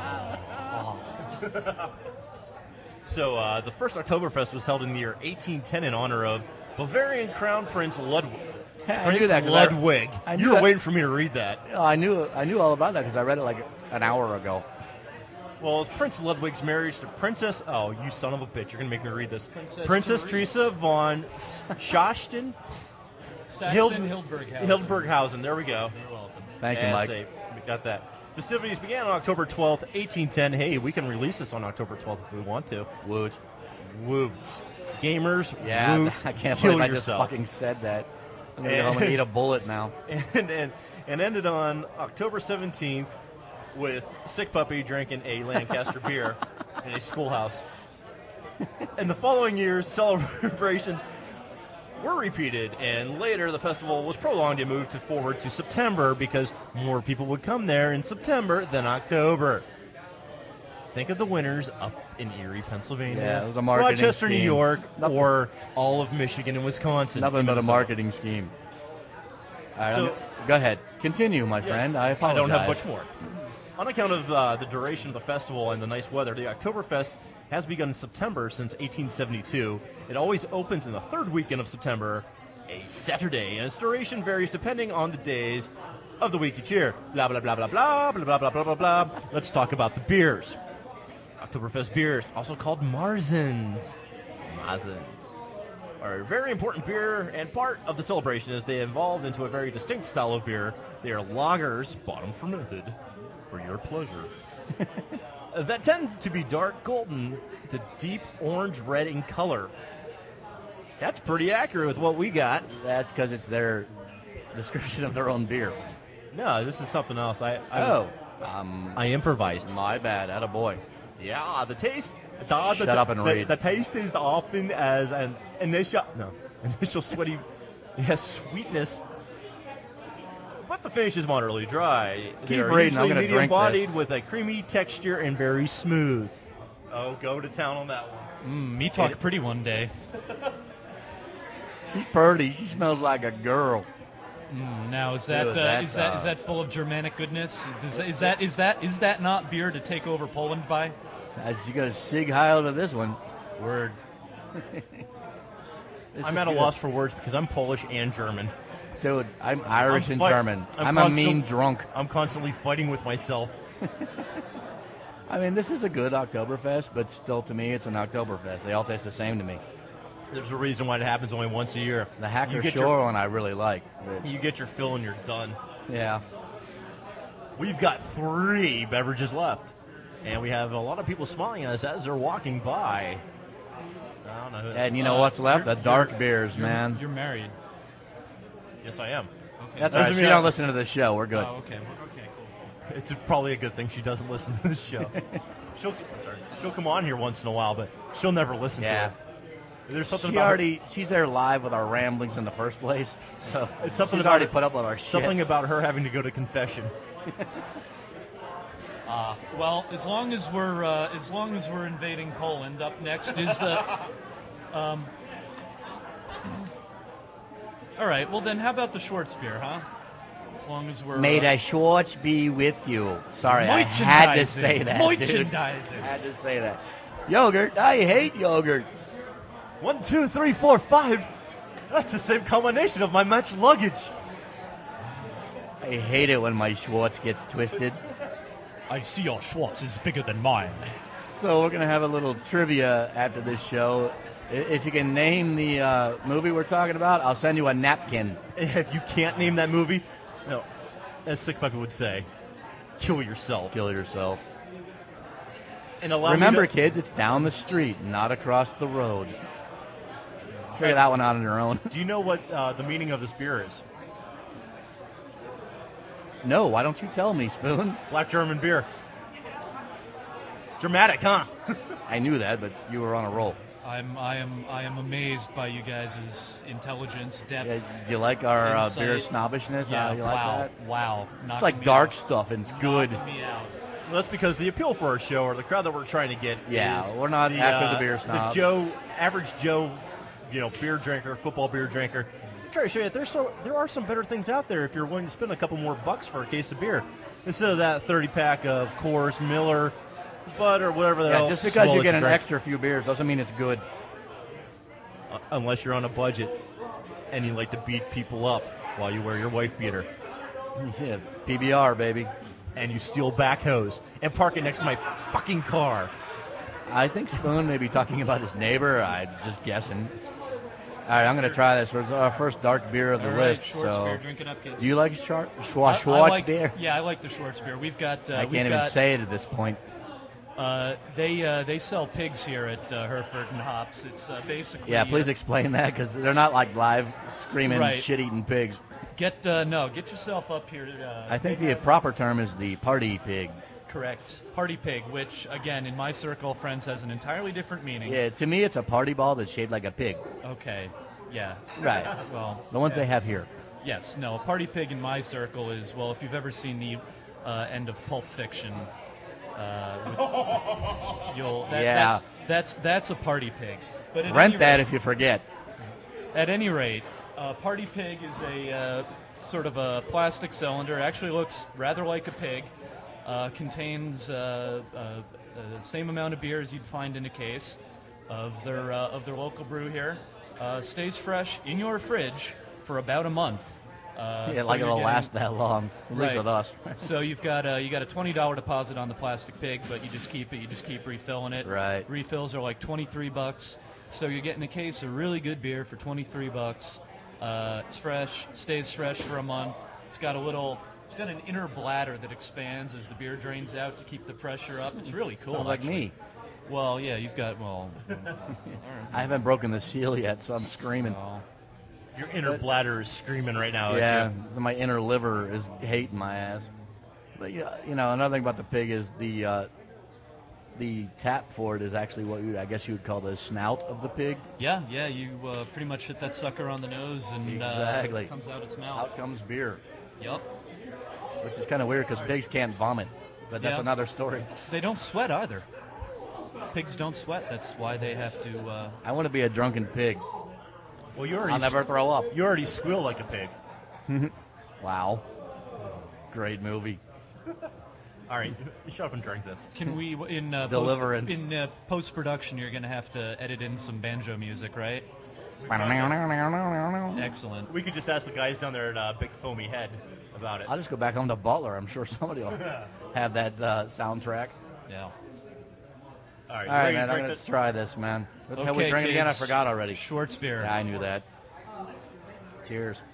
So uh, the first Oktoberfest was held in the year eighteen ten in honor of Bavarian Crown Prince Ludwig. I Prince knew that 'cause I- Ludwig. I knew you were that- waiting for me to read that. Oh, I knew I knew all about that because I read it like an hour ago. Well, it's Prince Ludwig's marriage to Princess. Oh, you son of a bitch! You're gonna make me read this. Princess Princess Therese. Teresa von Schachten Saxon Hildburghausen. Hildburghausen. There we go. You're welcome. Thank you, Yeah, Mike. safe. We got that. Festivities began on October twelfth, eighteen ten. Hey, we can release this on October twelfth if we want to. Woot. Woot. Gamers, Yeah, woot. I can't kill believe I yourself. just fucking said that. I'm gonna go home and eat a bullet now. and, and and ended on October seventeenth with Sick Puppy drinking a Lancaster beer in a schoolhouse. In the following years, celebrations were repeated, and later the festival was prolonged and moved to forward to September because more people would come there in September than October. Think of the winners up in Erie, Pennsylvania, Yeah, it was a marketing Rochester, New scheme. York, Nothing- or all of Michigan and Wisconsin. Nothing in but a Minnesota. marketing scheme. All right, So- I'm- go ahead. Continue, my Yes. friend. I I apologize. don't have much more. On account of uh, the duration of the festival and the nice weather, the Oktoberfest has begun in September since eighteen seventy-two. It always opens in the third weekend of September, a Saturday, and its duration varies depending on the days of the week each year. Blah, blah, blah, blah, blah, blah, blah, blah, blah, blah, blah. Let's talk about the beers. Oktoberfest beers, also called Marzens. Marzens are a very important beer and part of the celebration as they evolved into a very distinct style of beer. They are lagers, bottom fermented, for your pleasure, that tend to be dark golden to deep orange red in color. That's pretty accurate with what we got. That's because it's their description of their own beer. No, this is something else. I I, Oh, um, I improvised. my bad. Attaboy. Yeah, the taste. The, Shut the, up and the, read. The taste is often as an initial, no, initial sweaty, yes, sweetness. But the finish is moderately dry. They Keep are reading, I'm usually gonna medium drink this. bodied with a creamy texture and very smooth. Oh, go to town on that one. Mm, me talk pretty one day. She's pretty. She smells like a girl. Mm, now is that, Dude, uh, that's, is that uh, is that full of Germanic goodness? Does, is that is that is that not beer to take over Poland by? As you got a sig heil to this one. Word. This I'm is at a good. loss for words because I'm Polish and German. Dude, I'm Irish I'm and fight- German. I'm I'm, a constant- mean drunk. I'm constantly fighting with myself. I mean, this is a good Oktoberfest, but still, to me, it's an Oktoberfest. They all taste the same to me. There's a reason why it happens only once a year. The Hacker You get Shore your- one I really like. but- You get your fill and you're done. yeah. We've got three beverages left, and we have a lot of people smiling at us as they're walking by. I don't know who. And you know Uh, what's left? The you're- dark you're- beers, You're- man. You're married. Yes, I am. Okay. That's Doesn't all right. She mean I- don't listen to the show. We're good. Oh, okay. Okay, cool. It's probably a good thing she doesn't listen to the show. she'll sorry, she'll come on here once in a while, but she'll never listen Yeah. to it. There's something She about her- already, she's there live with our ramblings in the first place. So It's something she's about already her- put up with our shit. something about her having to go to confession. Well, as long as we're uh, as long as we're invading Poland, up next is the. Um, all right. Well, then, how about the Schwartz beer, huh? As long as we're. May uh, the Schwartz be with you. Sorry, I had to say that. dude. Merchandising. I had to say that. Yogurt. I hate yogurt. One, two, three, four, five. That's the same combination of my match luggage. I hate it when my Schwartz gets twisted. I see your Schwartz is bigger than mine. So we're gonna have a little trivia after this show. I- If you can name the uh, movie we're talking about, I'll send you a napkin. If you can't name that movie, no, as Sick Puppy would say, kill yourself. Kill yourself. And allow Remember, me to, kids, it's down the street, not across the road. Figure that one out on your own. do you know what uh, the meaning of this beer is? No, why don't you tell me, Spoon? Black German beer. Dramatic, huh? I knew that, but you were on a roll. I'm I am I am amazed by you guys' intelligence, depth. Yeah, do you like our uh, beer Insight. snobbishness? Yeah, Uh, you like wow, that? wow. It's Knocking like me dark out. stuff, and it's good. Knocking me out. Well, that's because the appeal for our show, or the crowd that we're trying to get, Yeah, is we're not the, after uh, the beer The snob. Joe, average Joe, you know, beer drinker, football beer drinker. I'm trying to show you that there's so there are some better things out there if you're willing to spend a couple more bucks for a case of beer instead of that thirty pack of Coors, Miller, Bud, or whatever the Yeah, hell. just because swell you that get an drink. extra few beers doesn't mean it's good. Uh, unless you're on a budget and you like to beat people up while you wear your wife beater Yeah, P B R, baby. and you steal backhoes and park it next to my fucking car. I think Spoon may be talking about his neighbor. I'm just guessing. All right, I'm going to try this. It's our first dark beer of the All right, list. Schwartz so, beer, drink it up, kids. do you like Schwartz, I- Schwartz, I Schwartz like- beer? Yeah, I like the Schwartz beer. We've got. Uh, I we've can't even got, say it at this point. Uh, they uh, they sell pigs here at uh, Hereford and Hops. It's uh, basically. Yeah, please uh, explain that because they're not like live screaming, Right. shit-eating pigs. Get uh, no, get yourself up here. Uh, I think they the have- proper term is the party pig. correct party pig, which again in my circle of friends has an entirely different meaning. Yeah, to me, it's a party ball that's shaped like a pig. Okay. Yeah. Right. Well. The ones yeah. they have here. Yes. No. A party pig in my circle is well. If you've ever seen the uh, end of Pulp Fiction, uh, with, you'll. That, Yeah. That's, that's that's a party pig. But at Rent any that rate- if you forget. At any rate, uh, Party Pig is a uh, sort of a plastic cylinder. It actually looks rather like a pig. Uh, contains uh, uh, uh, the same amount of beer as you'd find in a case of their uh, of their local brew here. Uh, stays fresh in your fridge for about a month. Uh, Yeah, so like you're it'll getting- last that long, at least Right. with us. So you've got a, you got a twenty dollar deposit on the plastic pig, but you just keep it. You just keep refilling it. Right. Refills are like twenty-three bucks. So you're getting a case of really good beer for twenty-three bucks. Uh, it's fresh, stays fresh for a month. It's got a little, it's got an inner bladder that expands as the beer drains out to keep the pressure up. It's really cool. Sounds like actually. me. Well, yeah, you've got well. I haven't broken the seal yet, so I'm screaming. well Your inner bladder is screaming right now. Yeah, At you. so my inner liver is hating my ass. But yeah, you know, another thing about the pig is the uh, the tap for it is actually what you, I guess you would call the snout of the pig. yeah, yeah. You uh, pretty much hit that sucker on the nose and Exactly. uh, it comes out its mouth. Out comes beer, Yep. which is kind of weird because pigs can't vomit. But that's Yeah. another story. They don't sweat either. Pigs don't sweat. That's why they have to. Uh, I want to be a drunken pig. Well, you already I'll never throw up. you already squeal like a pig. Wow. Great movie. All right, shut up and drink this. can we in uh, Deliverance. Post, in uh, post production? You're gonna have to edit in some banjo music, right? Excellent. We could just ask the guys down there at uh, Big Foamy Head about it. I'll just go back home to Butler. I'm sure somebody will have that uh, soundtrack. Yeah. All right, All right, ready man. to I'm drink gonna this? try this, man. What the hell we Okay, drinking again? I kids. forgot already. Schwartz beer. Yeah, I knew that. Cheers.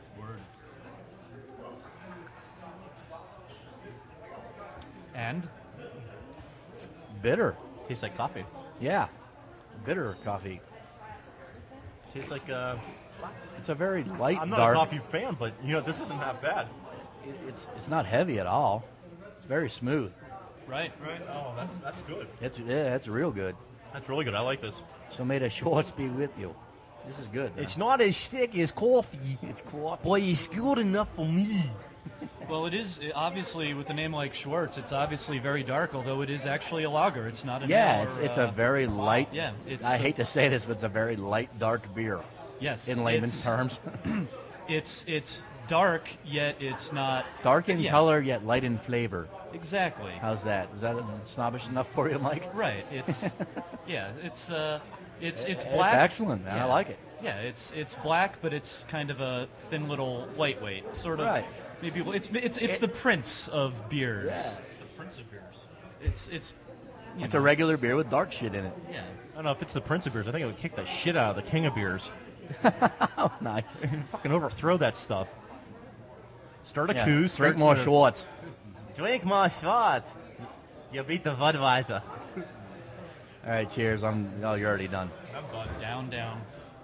And Bitter. Tastes like coffee. Yeah. Bitter coffee. Tastes like. Uh, It's a very light, I'm not dark. a coffee fan, but you know this isn't that bad. It, it's it's not heavy at all. It's very smooth. right, Right? Oh, that's that's good. It's yeah, it's real good. That's really good. I like this. So may the Schwartz be with you. This is good. man. not as thick as coffee, It's coffee. but it's good enough for me. Well, it is it, obviously with a name like Schwartz. It's obviously very dark, although it is actually a lager. It's not an Yeah, ale it's or, it's uh, a very light. yeah, it's I a- hate to say this, but it's a very light, dark beer yes in layman's it's, terms. It's it's dark yet it's not Dark in yeah, color yet light in flavor. Exactly. How's that? Is that snobbish enough for you, Mike? Right. It's yeah. It's uh, it's it's It's black. excellent, man. I Yeah. like it. Yeah. It's it's black, but it's kind of a thin little lightweight sort of. Right. Maybe it's it's it's the prince of beers. Yeah. The Prince of Beers. It's it's. you It's know, a regular beer with dark shit in it. Yeah. I don't know if it's the Prince of Beers. I think it would kick the shit out of the King of Beers. Oh, nice. Fucking overthrow that stuff. Start a Yeah. coup. Drink Start more you know, Schwartz. Drink more Schwartz. You beat the Budweiser. All right, cheers. I'm. Oh, you're already done. I'm done. Down down.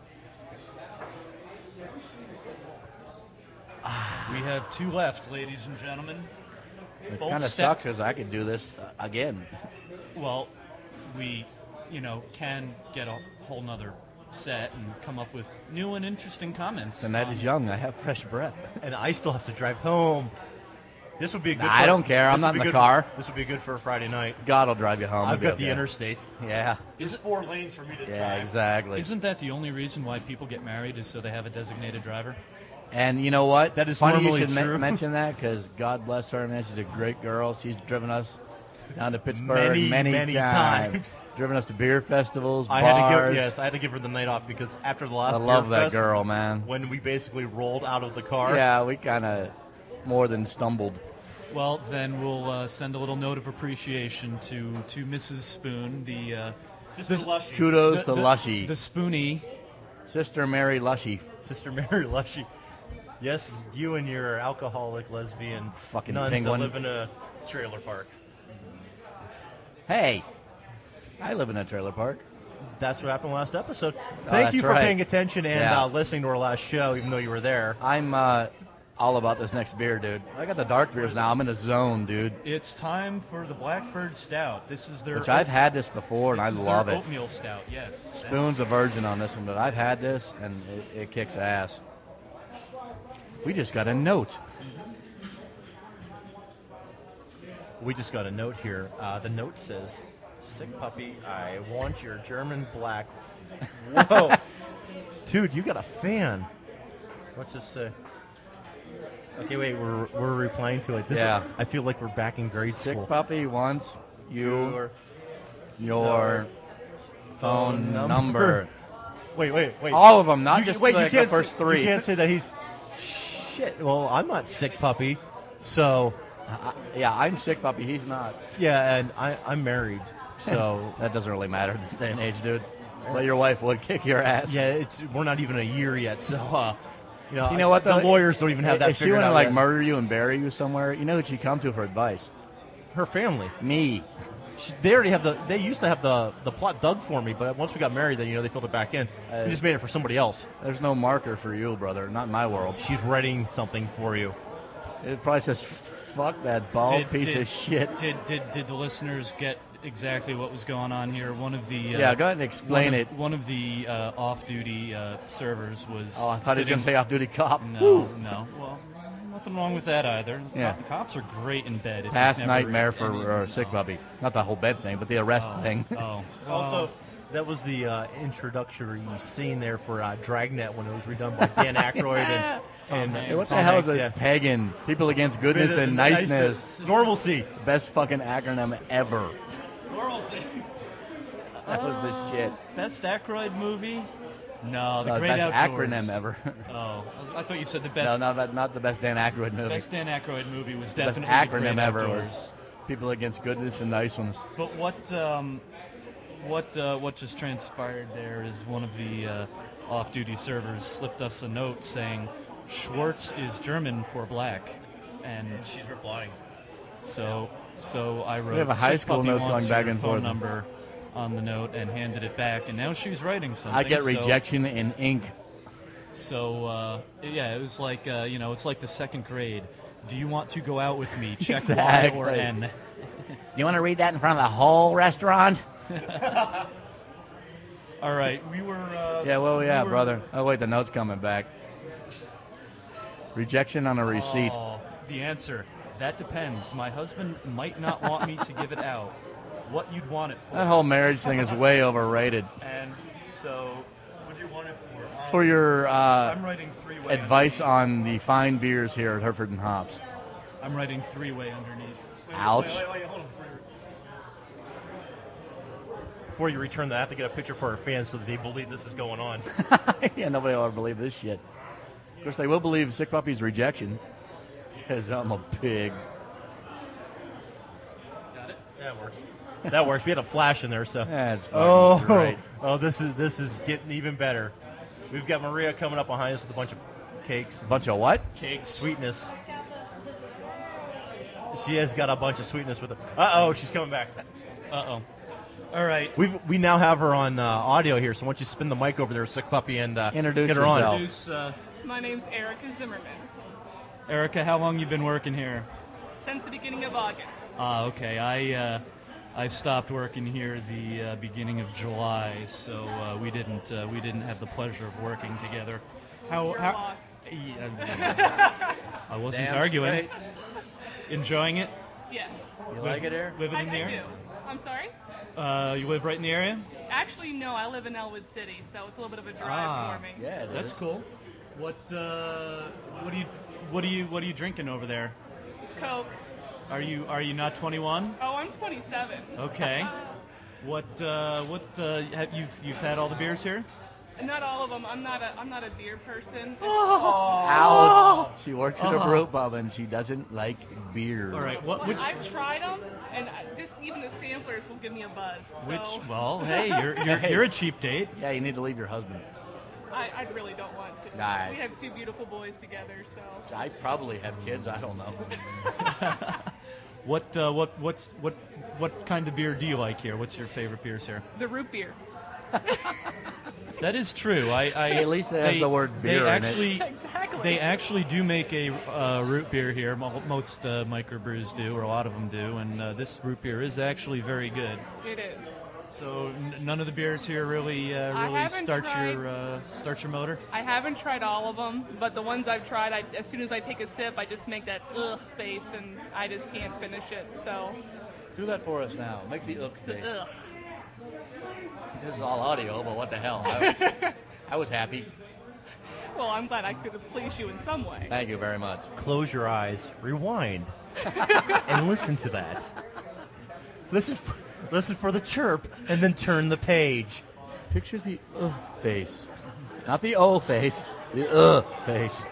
We have two left, ladies and gentlemen. It Both kind of step- sucks because I could do this uh, again. Well, we, you know, can get a whole nother set and come up with new and interesting comments. And that on- is young. I have fresh breath. And I still have to drive home. This would be a good. I for- don't care. I'm this not would in be the good- car. This would be good for a Friday night. God will drive you home. I've It'll be got the okay. interstate. Yeah. Is four lanes for me to Yeah, drive. exactly. Isn't that the only reason why people get married is so they have a designated driver? And you know what? That is funny you normally should me- true. mention that because God bless her, man. She's a great girl. She's driven us down to Pittsburgh Many, many, many times. times. Driven us to beer festivals, I bars. had to give yes, I had to give her the night off because after the last I love beer that fest, girl, man. when we basically rolled out of the car. Yeah, we kind of more than stumbled. Well, then we'll uh, send a little note of appreciation to, to Missus Spoon, the uh, Sister the- Lushy. Kudos the, to the- Lushy, the Spoonie. Sister Mary Lushy. Sister Mary Lushy. Yes, you and your alcoholic lesbian Fucking nuns penguin. that live in a trailer park. Hey, I live in a trailer park. That's what happened last episode. Oh, Thank that's you for right. paying attention and Yeah. uh, listening to our last show, even though you were there. I'm uh, all about this next beer, dude. I got the dark beers now. I'm in a zone, dude. It's time for the Blackbird Stout. This is their Which I've had this before, and this I is love their it. oatmeal stout. Yes. Spoon's a virgin on this one, but I've had this, and it, it kicks ass. We just got a note. We just got a note here. Uh, the note says, "Sick puppy, I want your German black." Whoa, dude, you got a fan. What's this say? Okay, wait, we're we're replying to it. This Yeah. is, I feel like we're back in grade Sick school. puppy wants you Your your phone number. number. Wait, wait, wait. All of them, not You- just wait, like you can't the first say, three. You can't say that he's shit. Well, I'm not sick puppy, so Yeah, I'm sick puppy. He's not. yeah, and I I'm married, so That doesn't really matter this day and age, dude. But your wife would kick your ass. yeah, it's we're not even a year yet, so uh, you know, You know what, the though? lawyers don't even have that If she figured want to out like yet. murder you and bury you somewhere, you know who she'd come to for advice? Her family. Me. She- They already have the. They used to have the the plot dug for me, but once we got married, then you know they filled it back in. Uh, we just made it for somebody else. There's no marker for you, brother. Not in my world. She's writing something for you. It probably says, "Fuck that bald Did- piece did- of shit." Did, did did the listeners get exactly what was going on here? One of the uh, Yeah, go ahead and explain one it. Of, one of the uh, off-duty uh, servers was. Oh, I thought he was sitting- going to say off-duty cop. No, Woo. no. Well, nothing wrong with that either. The Yeah. cop- cops are great in bed. if you've Past never nightmare read for any- uh, sick puppy. Not the whole bed thing, but the arrest Oh, thing. oh. Also, that was the uh, introductory scene there for uh, Dragnet when it was redone by Dan Aykroyd and. and Hanks. Hey, what the Tom hell is Hanks, a yeah. pagan? People against goodness Goodness and and niceness. Normalcy. Best fucking acronym ever. Normalcy. That was the shit. Best Aykroyd movie? No, The Uh, Great best Outdoors. acronym ever. Oh, I, was- I thought you said the no, best. no, that, not the best Dan Aykroyd movie. Best Dan Aykroyd movie was Best definitely The acronym Great ever Outdoors. was people against goodness and nice ones. But what um, what uh, what just transpired there is one of the uh, off-duty servers slipped us a note saying Schwartz is German for black, and She's replying. so so I wrote. have a high "Sick school puppy notes wants going back your and phone forth." number on the note and handed it back, and now she's writing something. I get so- rejection in ink. So, uh, yeah, it was like, uh, you know, it's like the second grade. Do you want to go out with me? Check Y or Exactly. N. You want to read that in front of the whole restaurant? All right, we were... Uh, Yeah, well, yeah, we were- brother. Oh, wait, the note's coming back. Rejection on a receipt. Oh, the answer. That depends. My husband might not want me to give it out. What you'd want it for. That whole marriage thing is way overrated. And so, what do you want it for? Um, For your uh, I'm writing three-way advice underneath. on the fine beers here at Hereford and Hops. I'm writing three-way underneath. Ouch. Wait, wait, wait, hold on. Before you return that, I have to get a picture for our fans so that they believe this is going on. Yeah, nobody will ever believe this shit. Of course, they will believe Sick Puppy's rejection because I'm a pig. That works. That works. We had a flash in there, so. That's fucking Oh, great. oh, this is this is getting even better. We've got Maria coming up behind us with a bunch of cakes, Bunch of what? cakes, sweetness. She has got a bunch of sweetness with her. Uh oh, she's coming back. Uh-oh. All right. We we now have her on uh, audio here, so why don't you spin the mic over there, Sick Puppy, and uh, Introduce get her on. yourself. Introduce, uh, My name's Erica Zimmerman. Erica, how long you been working here? Since the beginning of August. Ah, okay. I uh, I stopped working here the uh, beginning of July, so uh, we didn't uh, we didn't have the pleasure of working together. How? Your how boss. Yeah, I wasn't Damn arguing. straight. Enjoying it? Yes. You like it here? Living I, in the I area? do. I'm sorry? Uh, you live right in the area? Actually, no, I live in Elwood City, so it's a little bit of a drive Ah. for me. Yeah, it That's is. cool. What uh, what do you what do you what are you drinking over there? Coke. Are you are you not twenty-one? Oh, I'm twenty-seven. Okay. What uh, what uh, have you you've had all the beers here? Not all of them. I'm not a I'm not a beer person. Ouch. She works at a brew pub and she doesn't like beer. All right. What which I've tried them, and I- just even the samplers will give me a buzz. So which well hey you're you're, you're a cheap date. Yeah, you need to leave your husband. I, I really don't want to. Nah. We have two beautiful boys together, so I probably have kids. I don't know. What uh, what what's what what kind of beer do you like here? What's your favorite beers here? the root beer. That is true. I, I At least it has they- the word beer They in it. actually Exactly. they actually do make a uh, root beer here. Mo- Most uh, microbrews do, or a lot of them do, and uh, this root beer is actually very good. It is. So n- none of the beers here really uh, I really haven't start tried- your uh, start your motor. I haven't tried all of them, but the ones I've tried, I, as soon as I take a sip, I just make that ugh face, and I just can't finish it. So, Do that for us now. Make the ook face. ugh. This is all audio, but what the hell? I, I was happy. Well, I'm glad I could have pleased you in some way. Thank you very much. Close your eyes, rewind, and listen to that. Listen, for, listen for the chirp, and then turn the page. Picture the uh face. Not the O face, the uh face.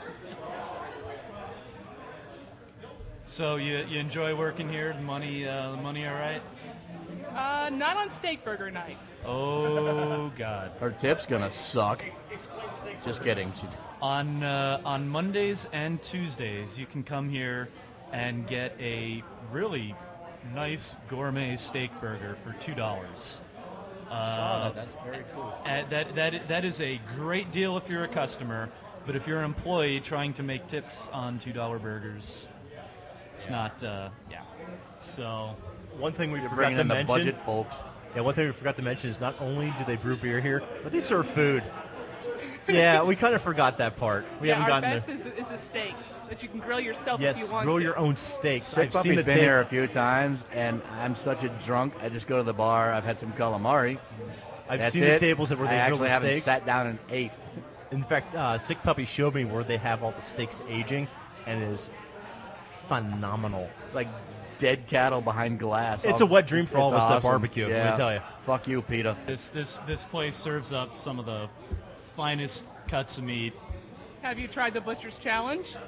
So you, you enjoy working here? The money uh, the money all right? Uh, not on steak burger night. Oh God. Her tip's gonna suck. Just kidding. She, On uh, on Mondays and Tuesdays, you can come here and get a really nice gourmet steak burger for two dollars. Uh, that's very cool. Uh, that that that is a great deal if you're a customer, but if you're an employee trying to make tips on two dollar burgers, it's not. Uh, yeah. So One thing we You're forgot bringing to in the mention. budget, folks. Yeah, one thing we forgot to mention is not only do they brew beer here, but they serve food. Yeah, we kind of forgot that part. We yeah, haven't our gotten best to. is, is the steaks that you can grill yourself Yes, if you want grow to. your own steaks. Sick I've seen Puppy's the been tape. here a few times, and I'm such a drunk. I just go to the bar. I've had some calamari. I've That's seen it. the tables that where I they grill actually the haven't steaks. sat down and ate. In fact, uh, Sick Puppy showed me where they have all the steaks aging, and it is phenomenal. It's like dead cattle behind glass. It's All- a wet dream for all it's of us at awesome. barbecue, let me Yeah. tell you. Fuck you, Peter. this this this place serves up some of the finest cuts of meat. Have you tried the Butcher's Challenge?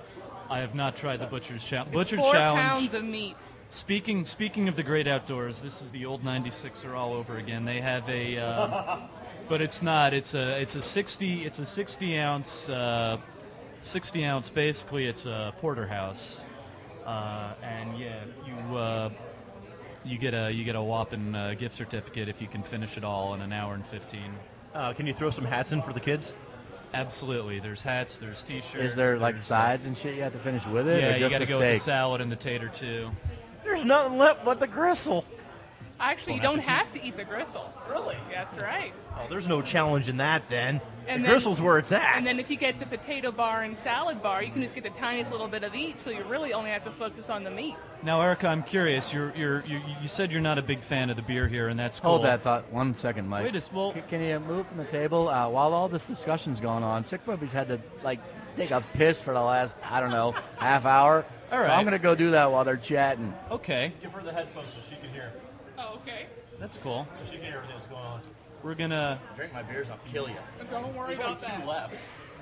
I have not tried the Butcher's Challenge. It's Butcher's four Challenge. pounds of meat. Speaking speaking of the great outdoors, this is the old ninety-sixer all over again. They have a, uh, but it's not. It's a it's a sixty it's a sixty ounce uh, sixty ounce. Basically, it's a porterhouse, uh, and yeah, you uh, you get a you get a whopping uh, gift certificate if you can finish it all in an hour and fifteen. Uh, can you throw some hats in for the kids? Absolutely. There's hats. There's T-shirts. Is there like there's, sides and shit you have to finish with it? Yeah, or you just got to a go with the steak? salad and the tater too. There's nothing left but the gristle. Actually, you Bon don't have to eat the gristle. Really? That's right. Oh, there's no challenge in that then. And the then- gristle's where it's at. And then if you get the potato bar and salad bar, you can just get the tiniest little bit of each, so you really only have to focus on the meat. Now, Erica, I'm curious. You're, you're, you you said you're not a big fan of the beer here, and that's cool. Hold that thought one second, Mike. Wait a s- well- C- Can you move from the table? Uh, while all this discussion's going on, Sick Puppy's had to, like, take a piss for the last, I don't know, half hour. All So right. I'm going to go do that while they're chatting. Okay, Give her the headphones so she can hear. Oh, okay. that's cool. So she can hear everything that's going on. We're gonna. Drink my beers, I'll kill you. Don't worry There's only about two that. left.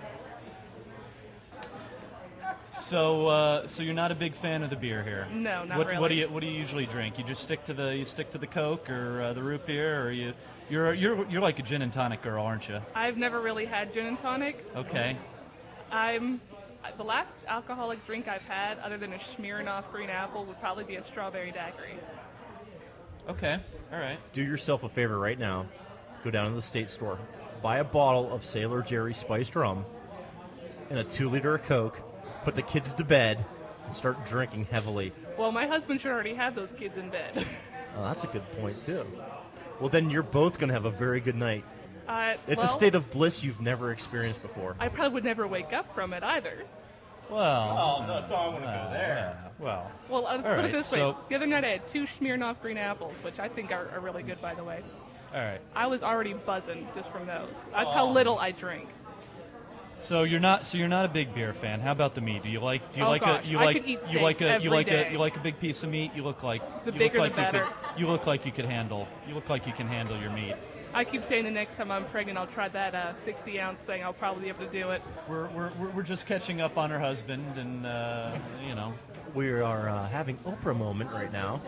So, uh, so you're not a big fan of the beer here? No, not what, really. What do you What do you usually drink? You just stick to the you stick to the Coke or uh, the root beer, or you you're you're you're like a gin and tonic girl, aren't you? I've never really had gin and tonic. Okay. I'm the last alcoholic drink I've had, other than a Smirnoff Green Apple, would probably be a strawberry daiquiri. Okay. All right. Do yourself a favor right now. Go down to the state store. Buy a bottle of Sailor Jerry spiced rum and a two liter of Coke. Put the kids to bed and start drinking heavily. Well, my husband should already have those kids in bed. Oh, that's a good point, too. Well, then you're both going to have a very good night. Uh, It's well, a state of bliss you've never experienced before. I probably would never wake up from it either. Well. Oh, no, don't want to go yeah, well. Well, let's All put right, it this way. so- The other night I had two Smirnoff Green Apples, which I think are, are really good, by the way. All right. I was already buzzing just from those. That's how little I drink. So you're not so you're not a big beer fan. How about the meat? Do you like do you Oh, like gosh, a you I like could eat you like steaks a you every like day. a you like a big piece of meat? You look like The you bigger look like the you better. could, you look like you could handle you look like you can handle your meat. I keep saying the next time I'm pregnant, I'll try that uh, sixty ounce thing. I'll probably be able to do it. We're we're we're, we're just catching up on her husband, and uh, you know. We are uh, having Oprah moment right now.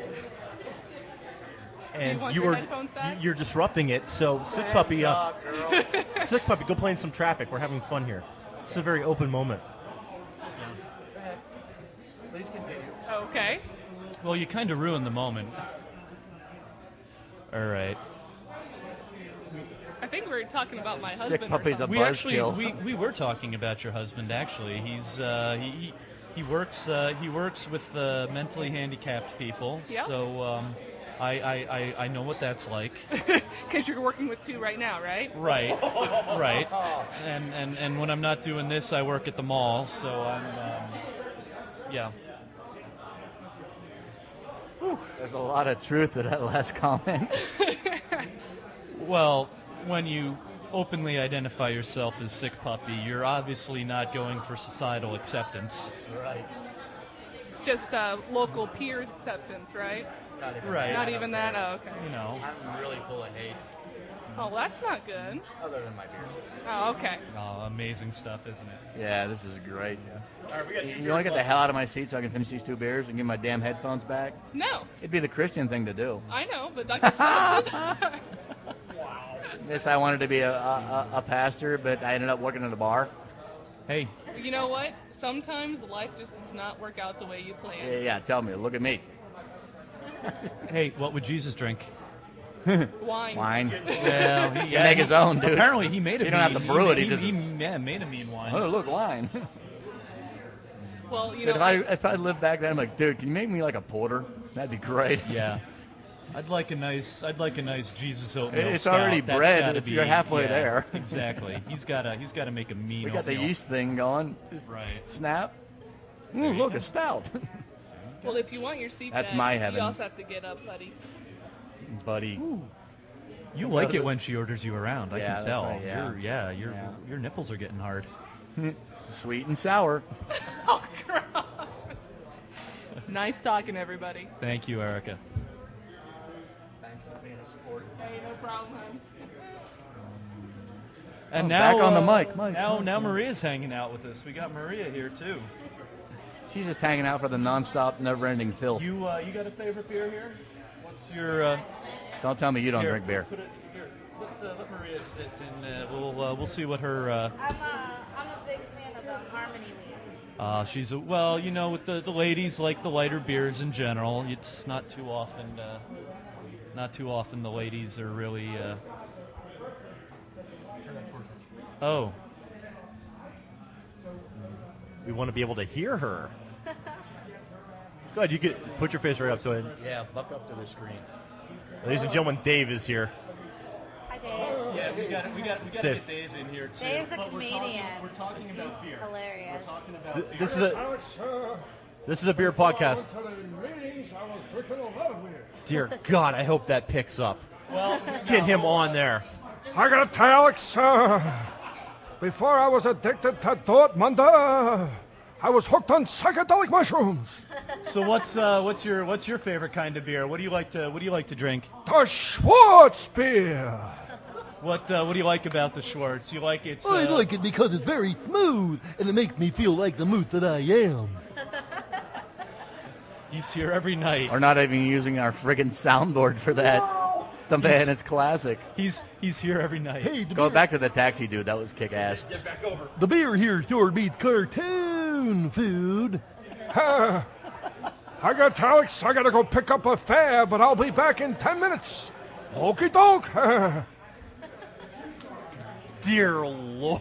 And want you your are headphones back? you're disrupting it. So Sick Puppy, uh, Sick Puppy, go play in some traffic. We're having fun here. It's a very open moment. Please continue. Okay. Well, you kind of ruined the moment. All right. I think we were talking about my Sick husband. puppy's or a something. We actually buzzkill. we, we were talking about your husband. Actually, he's uh, he, he he works uh, he works with uh, mentally handicapped people. Yeah. So um, I, I, I I know what that's like. Because you're working with two right now, right? Right, right. And, and and when I'm not doing this, I work at the mall. So I'm um, yeah. There's a lot of truth to that last comment. Well, when you openly identify yourself as Sick Puppy, you're obviously not going for societal acceptance. Right. Just uh, local peer acceptance, right? Not even Right. Not even that? Oh, okay. You know. I'm really full of hate, Oh, well, that's not good. other than my beers. Oh, okay. Oh, amazing stuff, isn't it? Yeah, this is great. All right, we got You, you want to get the hell out of my seat so I can finish these two beers and get my damn headphones back? No, It'd be the Christian thing to do. I know, but like I said, Yes, I wanted to be a, a, a pastor, but I ended up working at a bar. Hey, you know what? Sometimes life just does not work out the way you Yeah, planned. yeah, tell me. Look at me. hey, what would Jesus drink? Wine. Wine. Well, he, He make his own, dude. Apparently, he made a You don't have mean- to brew it, he He, just- he, he yeah, made a mean wine. Oh, look, wine. Well, you Dude, know, if I if I lived back then, I'm like, dude, can you make me like a porter? That'd be great. Yeah. I'd like a nice. I'd like a nice Jesus oatmeal. It's stout. already That's bread. gotta It's- be- you're halfway yeah, there. Exactly. He's got to. He's got to make a mean. We got the oatmeal. yeast thing going. Just Right. snap. Mm, look, a stout. well, if you want your seat That's back, my heaven. you also have to get up, buddy. Buddy. You like it when she orders you around. I Yeah, can that's tell. right, yeah. You're, yeah. Your Yeah. your nipples are getting hard. Sweet and sour. Nice talking, everybody. Thank you, Erica. Thanks for being a sport. Hey, no problem, hon. And Oh, now back on the uh, mic, Mike. Now now Maria's hanging out with us. We got Maria here too. She's just hanging out for the nonstop, never-ending filth. You uh, you got a favorite beer here? What's your? Uh, Don't tell me you don't here, drink beer. Put it, here, let, uh, let Maria sit, and uh, we'll uh, we'll see what her. Uh, I'm a, I'm a big fan of the Harmony Wheat. uh, she's a, well, you know, with the, the ladies like the lighter beers in general. It's not too often. Uh, not too often the ladies are really. Uh, oh. We want to be able to hear her. Go ahead, you can put your face right up to it. Yeah, buck up to the screen. Ladies and gentlemen, Dave is here. Hi, Dave. Yeah, we got we got we got to Dave. get Dave in here too. Dave's a But we're comedian. talking- We're talking, about beer. Hilarious. We're talking about Th- beer. This is a this is a beer podcast. Dear God, I hope that picks up. well, Get him on there. I gotta tell Alex, uh, before I was addicted to Dortmund, uh, I was hooked on psychedelic mushrooms. so what's uh, what's your what's your favorite kind of beer? What do you like to what do you like to drink? The Schwartz beer. What uh, what do you like about the Schwartz? You like it? I Uh, like it because it's very smooth and it makes me feel like the moose that I am. He's here every night. We're not even using our friggin' soundboard for that. The man is classic. He's he's here every night. Hey, the Go beer, back to the taxi, dude. That was kick-ass. the beer here sure beats cartoon food. Uh, I got Alex, I gotta go pick up a fare, but I'll be back in ten minutes. Okie doke. Uh, Dear Lord.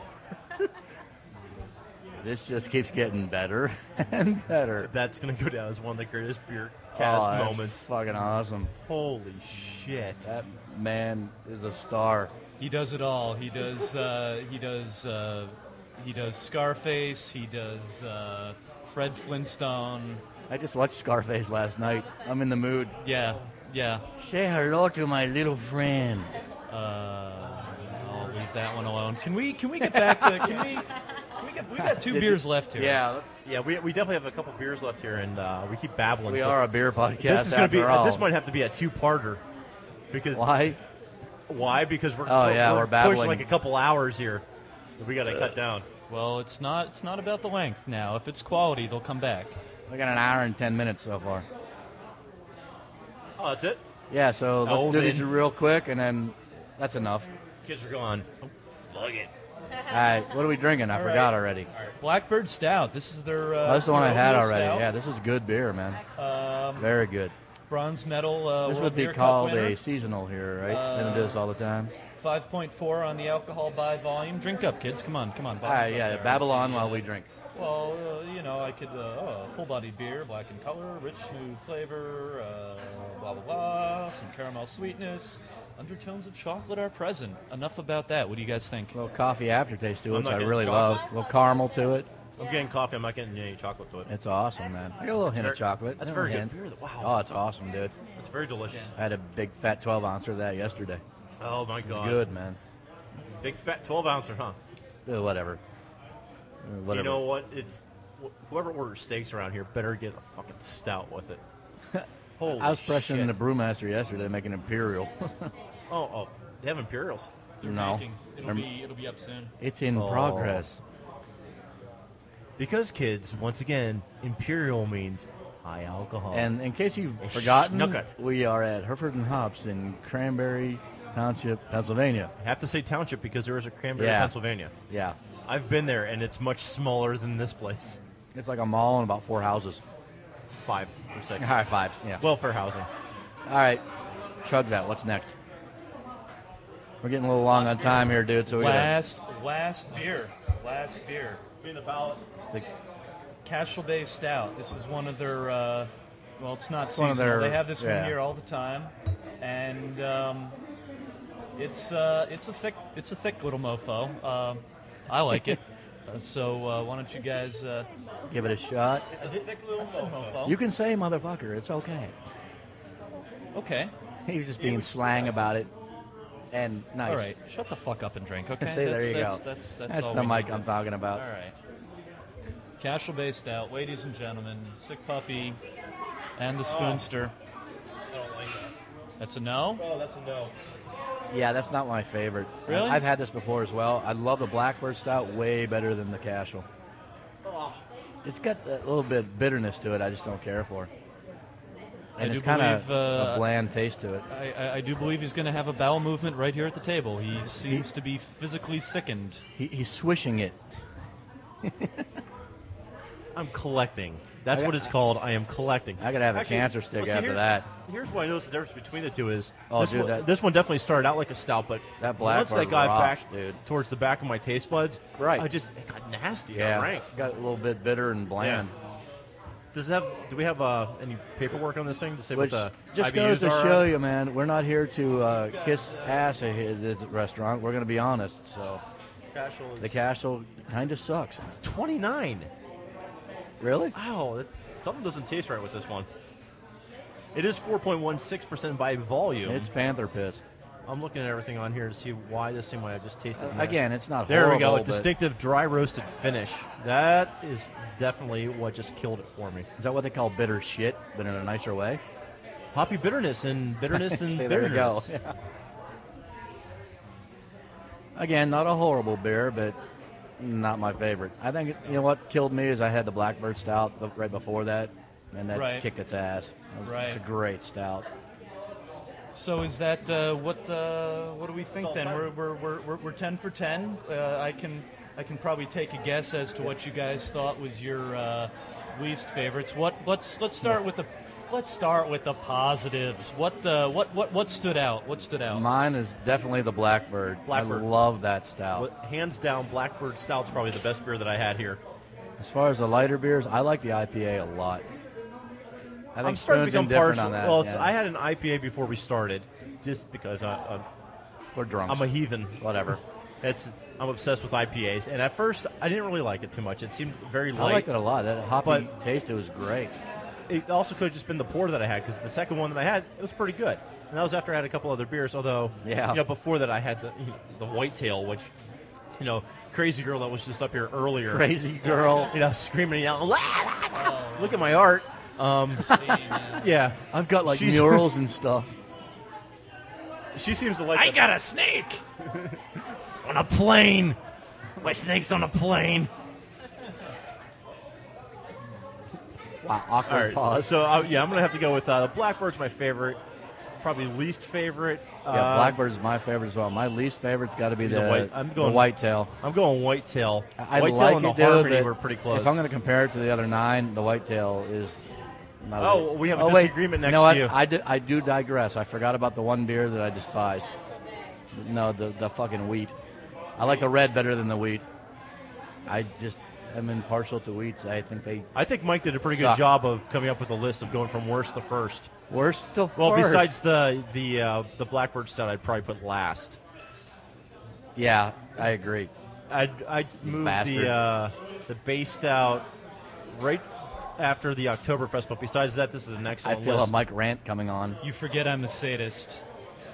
This just keeps getting better and better. That's going to go down as one of the greatest beer cast Oh, that's moments. fucking awesome. Holy shit. That man is a star. He does it all. He does uh, he does uh, he does Scarface. He does uh, Fred Flintstone. I just watched Scarface last night. I'm in the mood. Yeah, yeah. Say hello to my little friend. Uh, I'll leave that one alone. Can we can we get back to can we? Can we, get, we got two Did beers you- left here. Yeah, let's, Yeah, we, we definitely have a couple beers left here, and uh, we keep babbling. we so are a beer podcast This is gonna after be. all. This might have to be a two-parter. Because Why? Why? Because we're Oh, yeah, we're babbling. pushing like a couple hours here. that We got to cut down. Well, it's not it's not about the length now. If it's quality, they'll come back. We got an hour and ten minutes so far. Oh, that's it. Yeah, so let's Oh, do then. these real quick, and then that's enough. Kids are gone. Plug it. All right, what are we drinking? I All forgot right. already. Blackbird Stout. This is their. Uh, Oh, that's the one I had Smoky already. Stout. Yeah, this is good beer, man. Um, Very good. bronze medal. Uh, This World would be Beer Cup called winner. a seasonal here, right? they don't do this all the time. five point four on the alcohol by volume. Drink up, kids. Come on, come on. All right, Volume's up yeah, there. Babylon while we drink. Well, uh, you know, I could, uh, oh, full-bodied beer, black in color, rich, smooth flavor, uh, blah, blah, blah, some caramel sweetness, undertones of chocolate are present. Enough about that. What do you guys think? A little coffee aftertaste to it, I'm which not I getting really chocolate. love. A little caramel to it. I'm getting coffee. I'm not getting any chocolate to it. It's awesome, man. I got a little hint very- of chocolate. that's A very little good hint. beer. Wow. Oh, it's awesome, dude. It's very delicious. I had a big fat twelve ouncer of that yesterday. Oh my It's god. good, man. Big fat twelve ouncer, huh? Uh, whatever. Uh, whatever. You know what? It's wh- whoever orders steaks around here better get a fucking stout with it. Holy I was pressuring shit. the brewmaster yesterday, making imperial. Oh, oh, they have Imperials. They're No. making- It'll They're- be, it'll be up soon. It's in Oh. progress. Because kids, once again, Imperial means high alcohol. And in case you've A forgotten, schnucket. we are at Hereford and Hops in Cranberry Township, Pennsylvania. I have to say township because there is a Cranberry, Yeah. Pennsylvania. Yeah. I've been there, and it's much smaller than this place. It's like a mall and about four houses. Five or six. All right, five. Yeah. Welfare housing. All right. Chug that. What's next? We're getting a little long on time here, dude. So we gotta Last, last beer. Last beer. In the palate. stick. Cashel Bay Stout. This is one of their, uh, well, it's not one seasonal. of their- they have this yeah. one here all the time, and um, it's uh, it's a thick it's a thick little mofo. Um, I like it. uh, so uh, why don't you guys? Uh, Give it a shot. It's a thick little it's a mofo. You can say motherfucker. It's okay. okay? He was just being slang about it. And nice. All right. Shut the fuck up and drink. Okay. Say, there That's- you that's, go. That's that's, That's all the we mic need I'm to- talking about. All right. Cashel Bay Stout, ladies and gentlemen, Sick Puppy, and the Spoonster. I don't like that. That's a no. Oh, that's a no. Yeah, that's not my favorite. Really? I've had this before as well. I love the Blackbird Stout way better than the Cashel. Oh, it's got a little bit of bitterness to it. I just don't care for. I And do it's kind of believe, uh, a bland taste to it. I, I, I do believe he's going to have a bowel movement right here at the table. He seems to be physically sickened. He, he's swishing it. I'm collecting. That's I got- what it's called. I am collecting. I gotta have a Actually, cancer stick well, see, after here- that. Here's why I noticed the difference between the two is Oh, this, dude, one, that- this one definitely started out like a stout, but That once that Blackbird got rocks, back dude. towards the back of my taste buds, Right. I just it got nasty. Yeah, Got rank. got a little bit bitter and bland. Does it have? Do we have uh, any paperwork on this thing to say Which what the just I B Us goes to are? show you, man, we're not here to uh, kiss ass at this restaurant. We're going to be honest. So Cashel is the Cashel kind of sucks. It's twenty-nine. Really? Wow, that, something doesn't taste right with this one. It is four point one six percent by volume. It's Panther piss. I'm looking at everything on here to see why this thing might have just tasted. Uh, nice. again, it's not There we go. A horrible, but- distinctive dry roasted finish. That is definitely what just killed it for me. Is that what they call bitter shit, but in a nicer way? Hoppy bitterness and bitterness and See, there you bitterness. go. Yeah. Again, not a horrible beer, but not my favorite. I think, you know what killed me is I had the Blackbird Stout the- right before that, and that Right. kicked its ass. It was- Right. It's a great stout. So is that uh, what? Uh, what do we think then? We're, we're, we're, we're, we're ten for ten. Uh, I can I can probably take a guess as to what you guys thought was your uh, least favorites. What let's let's start with the let's start with the positives. What uh, what what what stood out? What stood out? Mine is definitely the Blackbird. Blackbird. I love that stout. Well, hands down, Blackbird Stout's probably the best beer that I had here. As far as the lighter beers, I like the I P A a lot. I think I'm starting to Spoon's become indifferent partial. on that. Well, it's, yeah. I had an I P A before we started, just because I, I'm, We're drunks. I'm a heathen. Whatever. It's I'm obsessed with I P As, and at first I didn't really like it too much. It seemed very I light. liked it a lot. That hoppy But- taste, it was great. It also could have just been the pour that I had, because the second one that I had, it was pretty good. And that was after I had a couple other beers. Although, Yeah. you know, before that I had the the whitetail, which, you know, crazy girl that was just up here earlier. Crazy girl. You know, screaming and yelling. Look at my art. Um, yeah, I've got like She's- murals and stuff. She seems to like. I the- got a snake. on a plane. My snake's on a plane. Wow, awkward All right, pause. so uh, yeah, I'm gonna have to go with uh, Blackbird's my favorite. Probably least favorite. Yeah, uh, Blackbird's my favorite as well. My least favorite's got to be The the, white- I'm the going- whitetail. I'm going whitetail. I whitetail like and it, the dude, Harmony but were pretty close. If I'm going to compare it to the other nine, the whitetail is. my- Oh, we have a oh, wait. disagreement You next know to what? you. I, di- I do digress. I forgot about the one beer that I despised. No, the the fucking wheat. I like the red better than the wheat. I just am impartial to wheats. I think they I think Mike did a pretty Suck. good job of coming up with a list of going from worst to first. worst to Well, first. besides the the uh, the Blackbird Stout, I'd probably put last. Yeah, I agree. I'd I'd move bastard. the uh, the base stout right after the Oktoberfest. But besides that, this is an I excellent feel list. a Mike rant coming on. You forget I'm a sadist.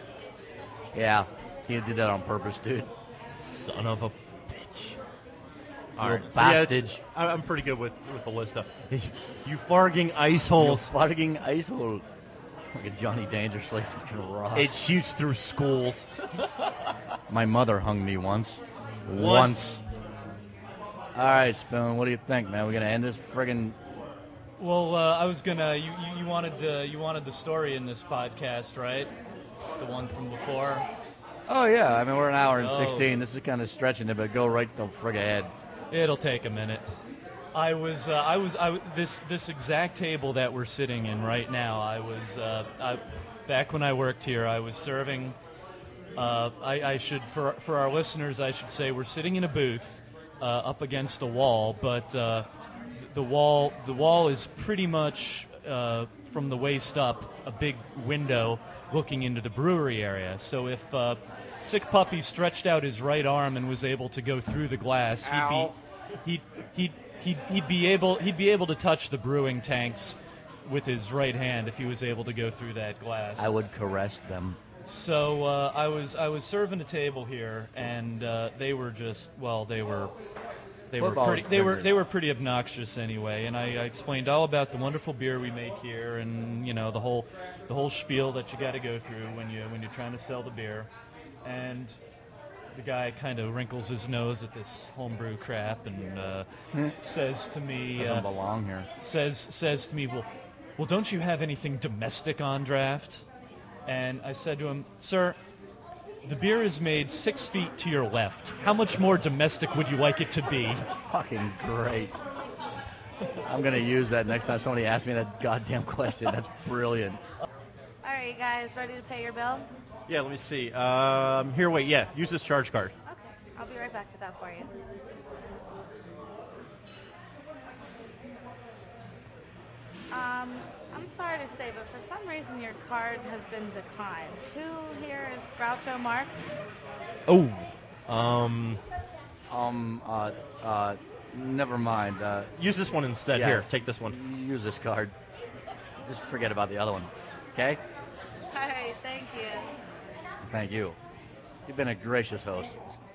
Yeah, he did that on purpose, dude. Son of a bitch. All Little right, so yeah, it's- bastard. I- I'm pretty good with, with the list. Of, you farging ice holes. Fucking ice hole. Like a Johnny Dangerously fucking rock. It shoots through schools. My mother hung me once. Once. All right, Spoon. What do you think, man? We're gonna end this friggin' Well, uh, I was gonna. You, you, you wanted uh, you wanted the story in this podcast, right? The one from before. Oh yeah, I mean we're an hour and Oh. sixteen. This is kind of stretching it, but go right the frig ahead. It'll take a minute. I was, uh, I was, I w- this this exact table that we're sitting in right now. I was, uh, I, back when I worked here, I was serving. Uh, I, I should, for for our listeners, I should say we're sitting in a booth uh, up against a wall, but uh, the wall the wall is pretty much uh, from the waist up a big window looking into the brewery area. So if uh, Sick Puppy stretched out his right arm and was able to go through the glass, Ow. he'd be he'd, he'd he'd he'd be able he'd be able to touch the brewing tanks with his right hand if he was able to go through that glass. I would caress them. So uh, I was I was serving a table here, and uh, they were just well they were they were Football's pretty they were pretty- they were pretty obnoxious anyway. And I, I explained all about the wonderful beer we make here, and you know the whole the whole spiel that you got to go through when you when you're trying to sell the beer. And the guy kind of wrinkles his nose at this homebrew crap and uh, says to me, Doesn't uh, belong here. Says says to me, well, well, don't you have anything domestic on draft? And I said to him, sir, the beer is made six feet to your left. How much more domestic would you like it to be? That's fucking great. I'm going to use that next time somebody asks me that goddamn question. That's brilliant. All right, you guys ready to pay your bill? Yeah, let me see. Um, here, wait, yeah, use this charge card. Okay, I'll be right back with that for you. Um, I'm sorry to say, but for some reason your card has been declined. Who here is Groucho Marx? Oh, um, Um, uh, uh, never mind. Uh, use this one instead. yeah. Here, take this one. Use this card. Just forget about the other one. Okay? All right, thank you. Thank you. You've been a gracious host.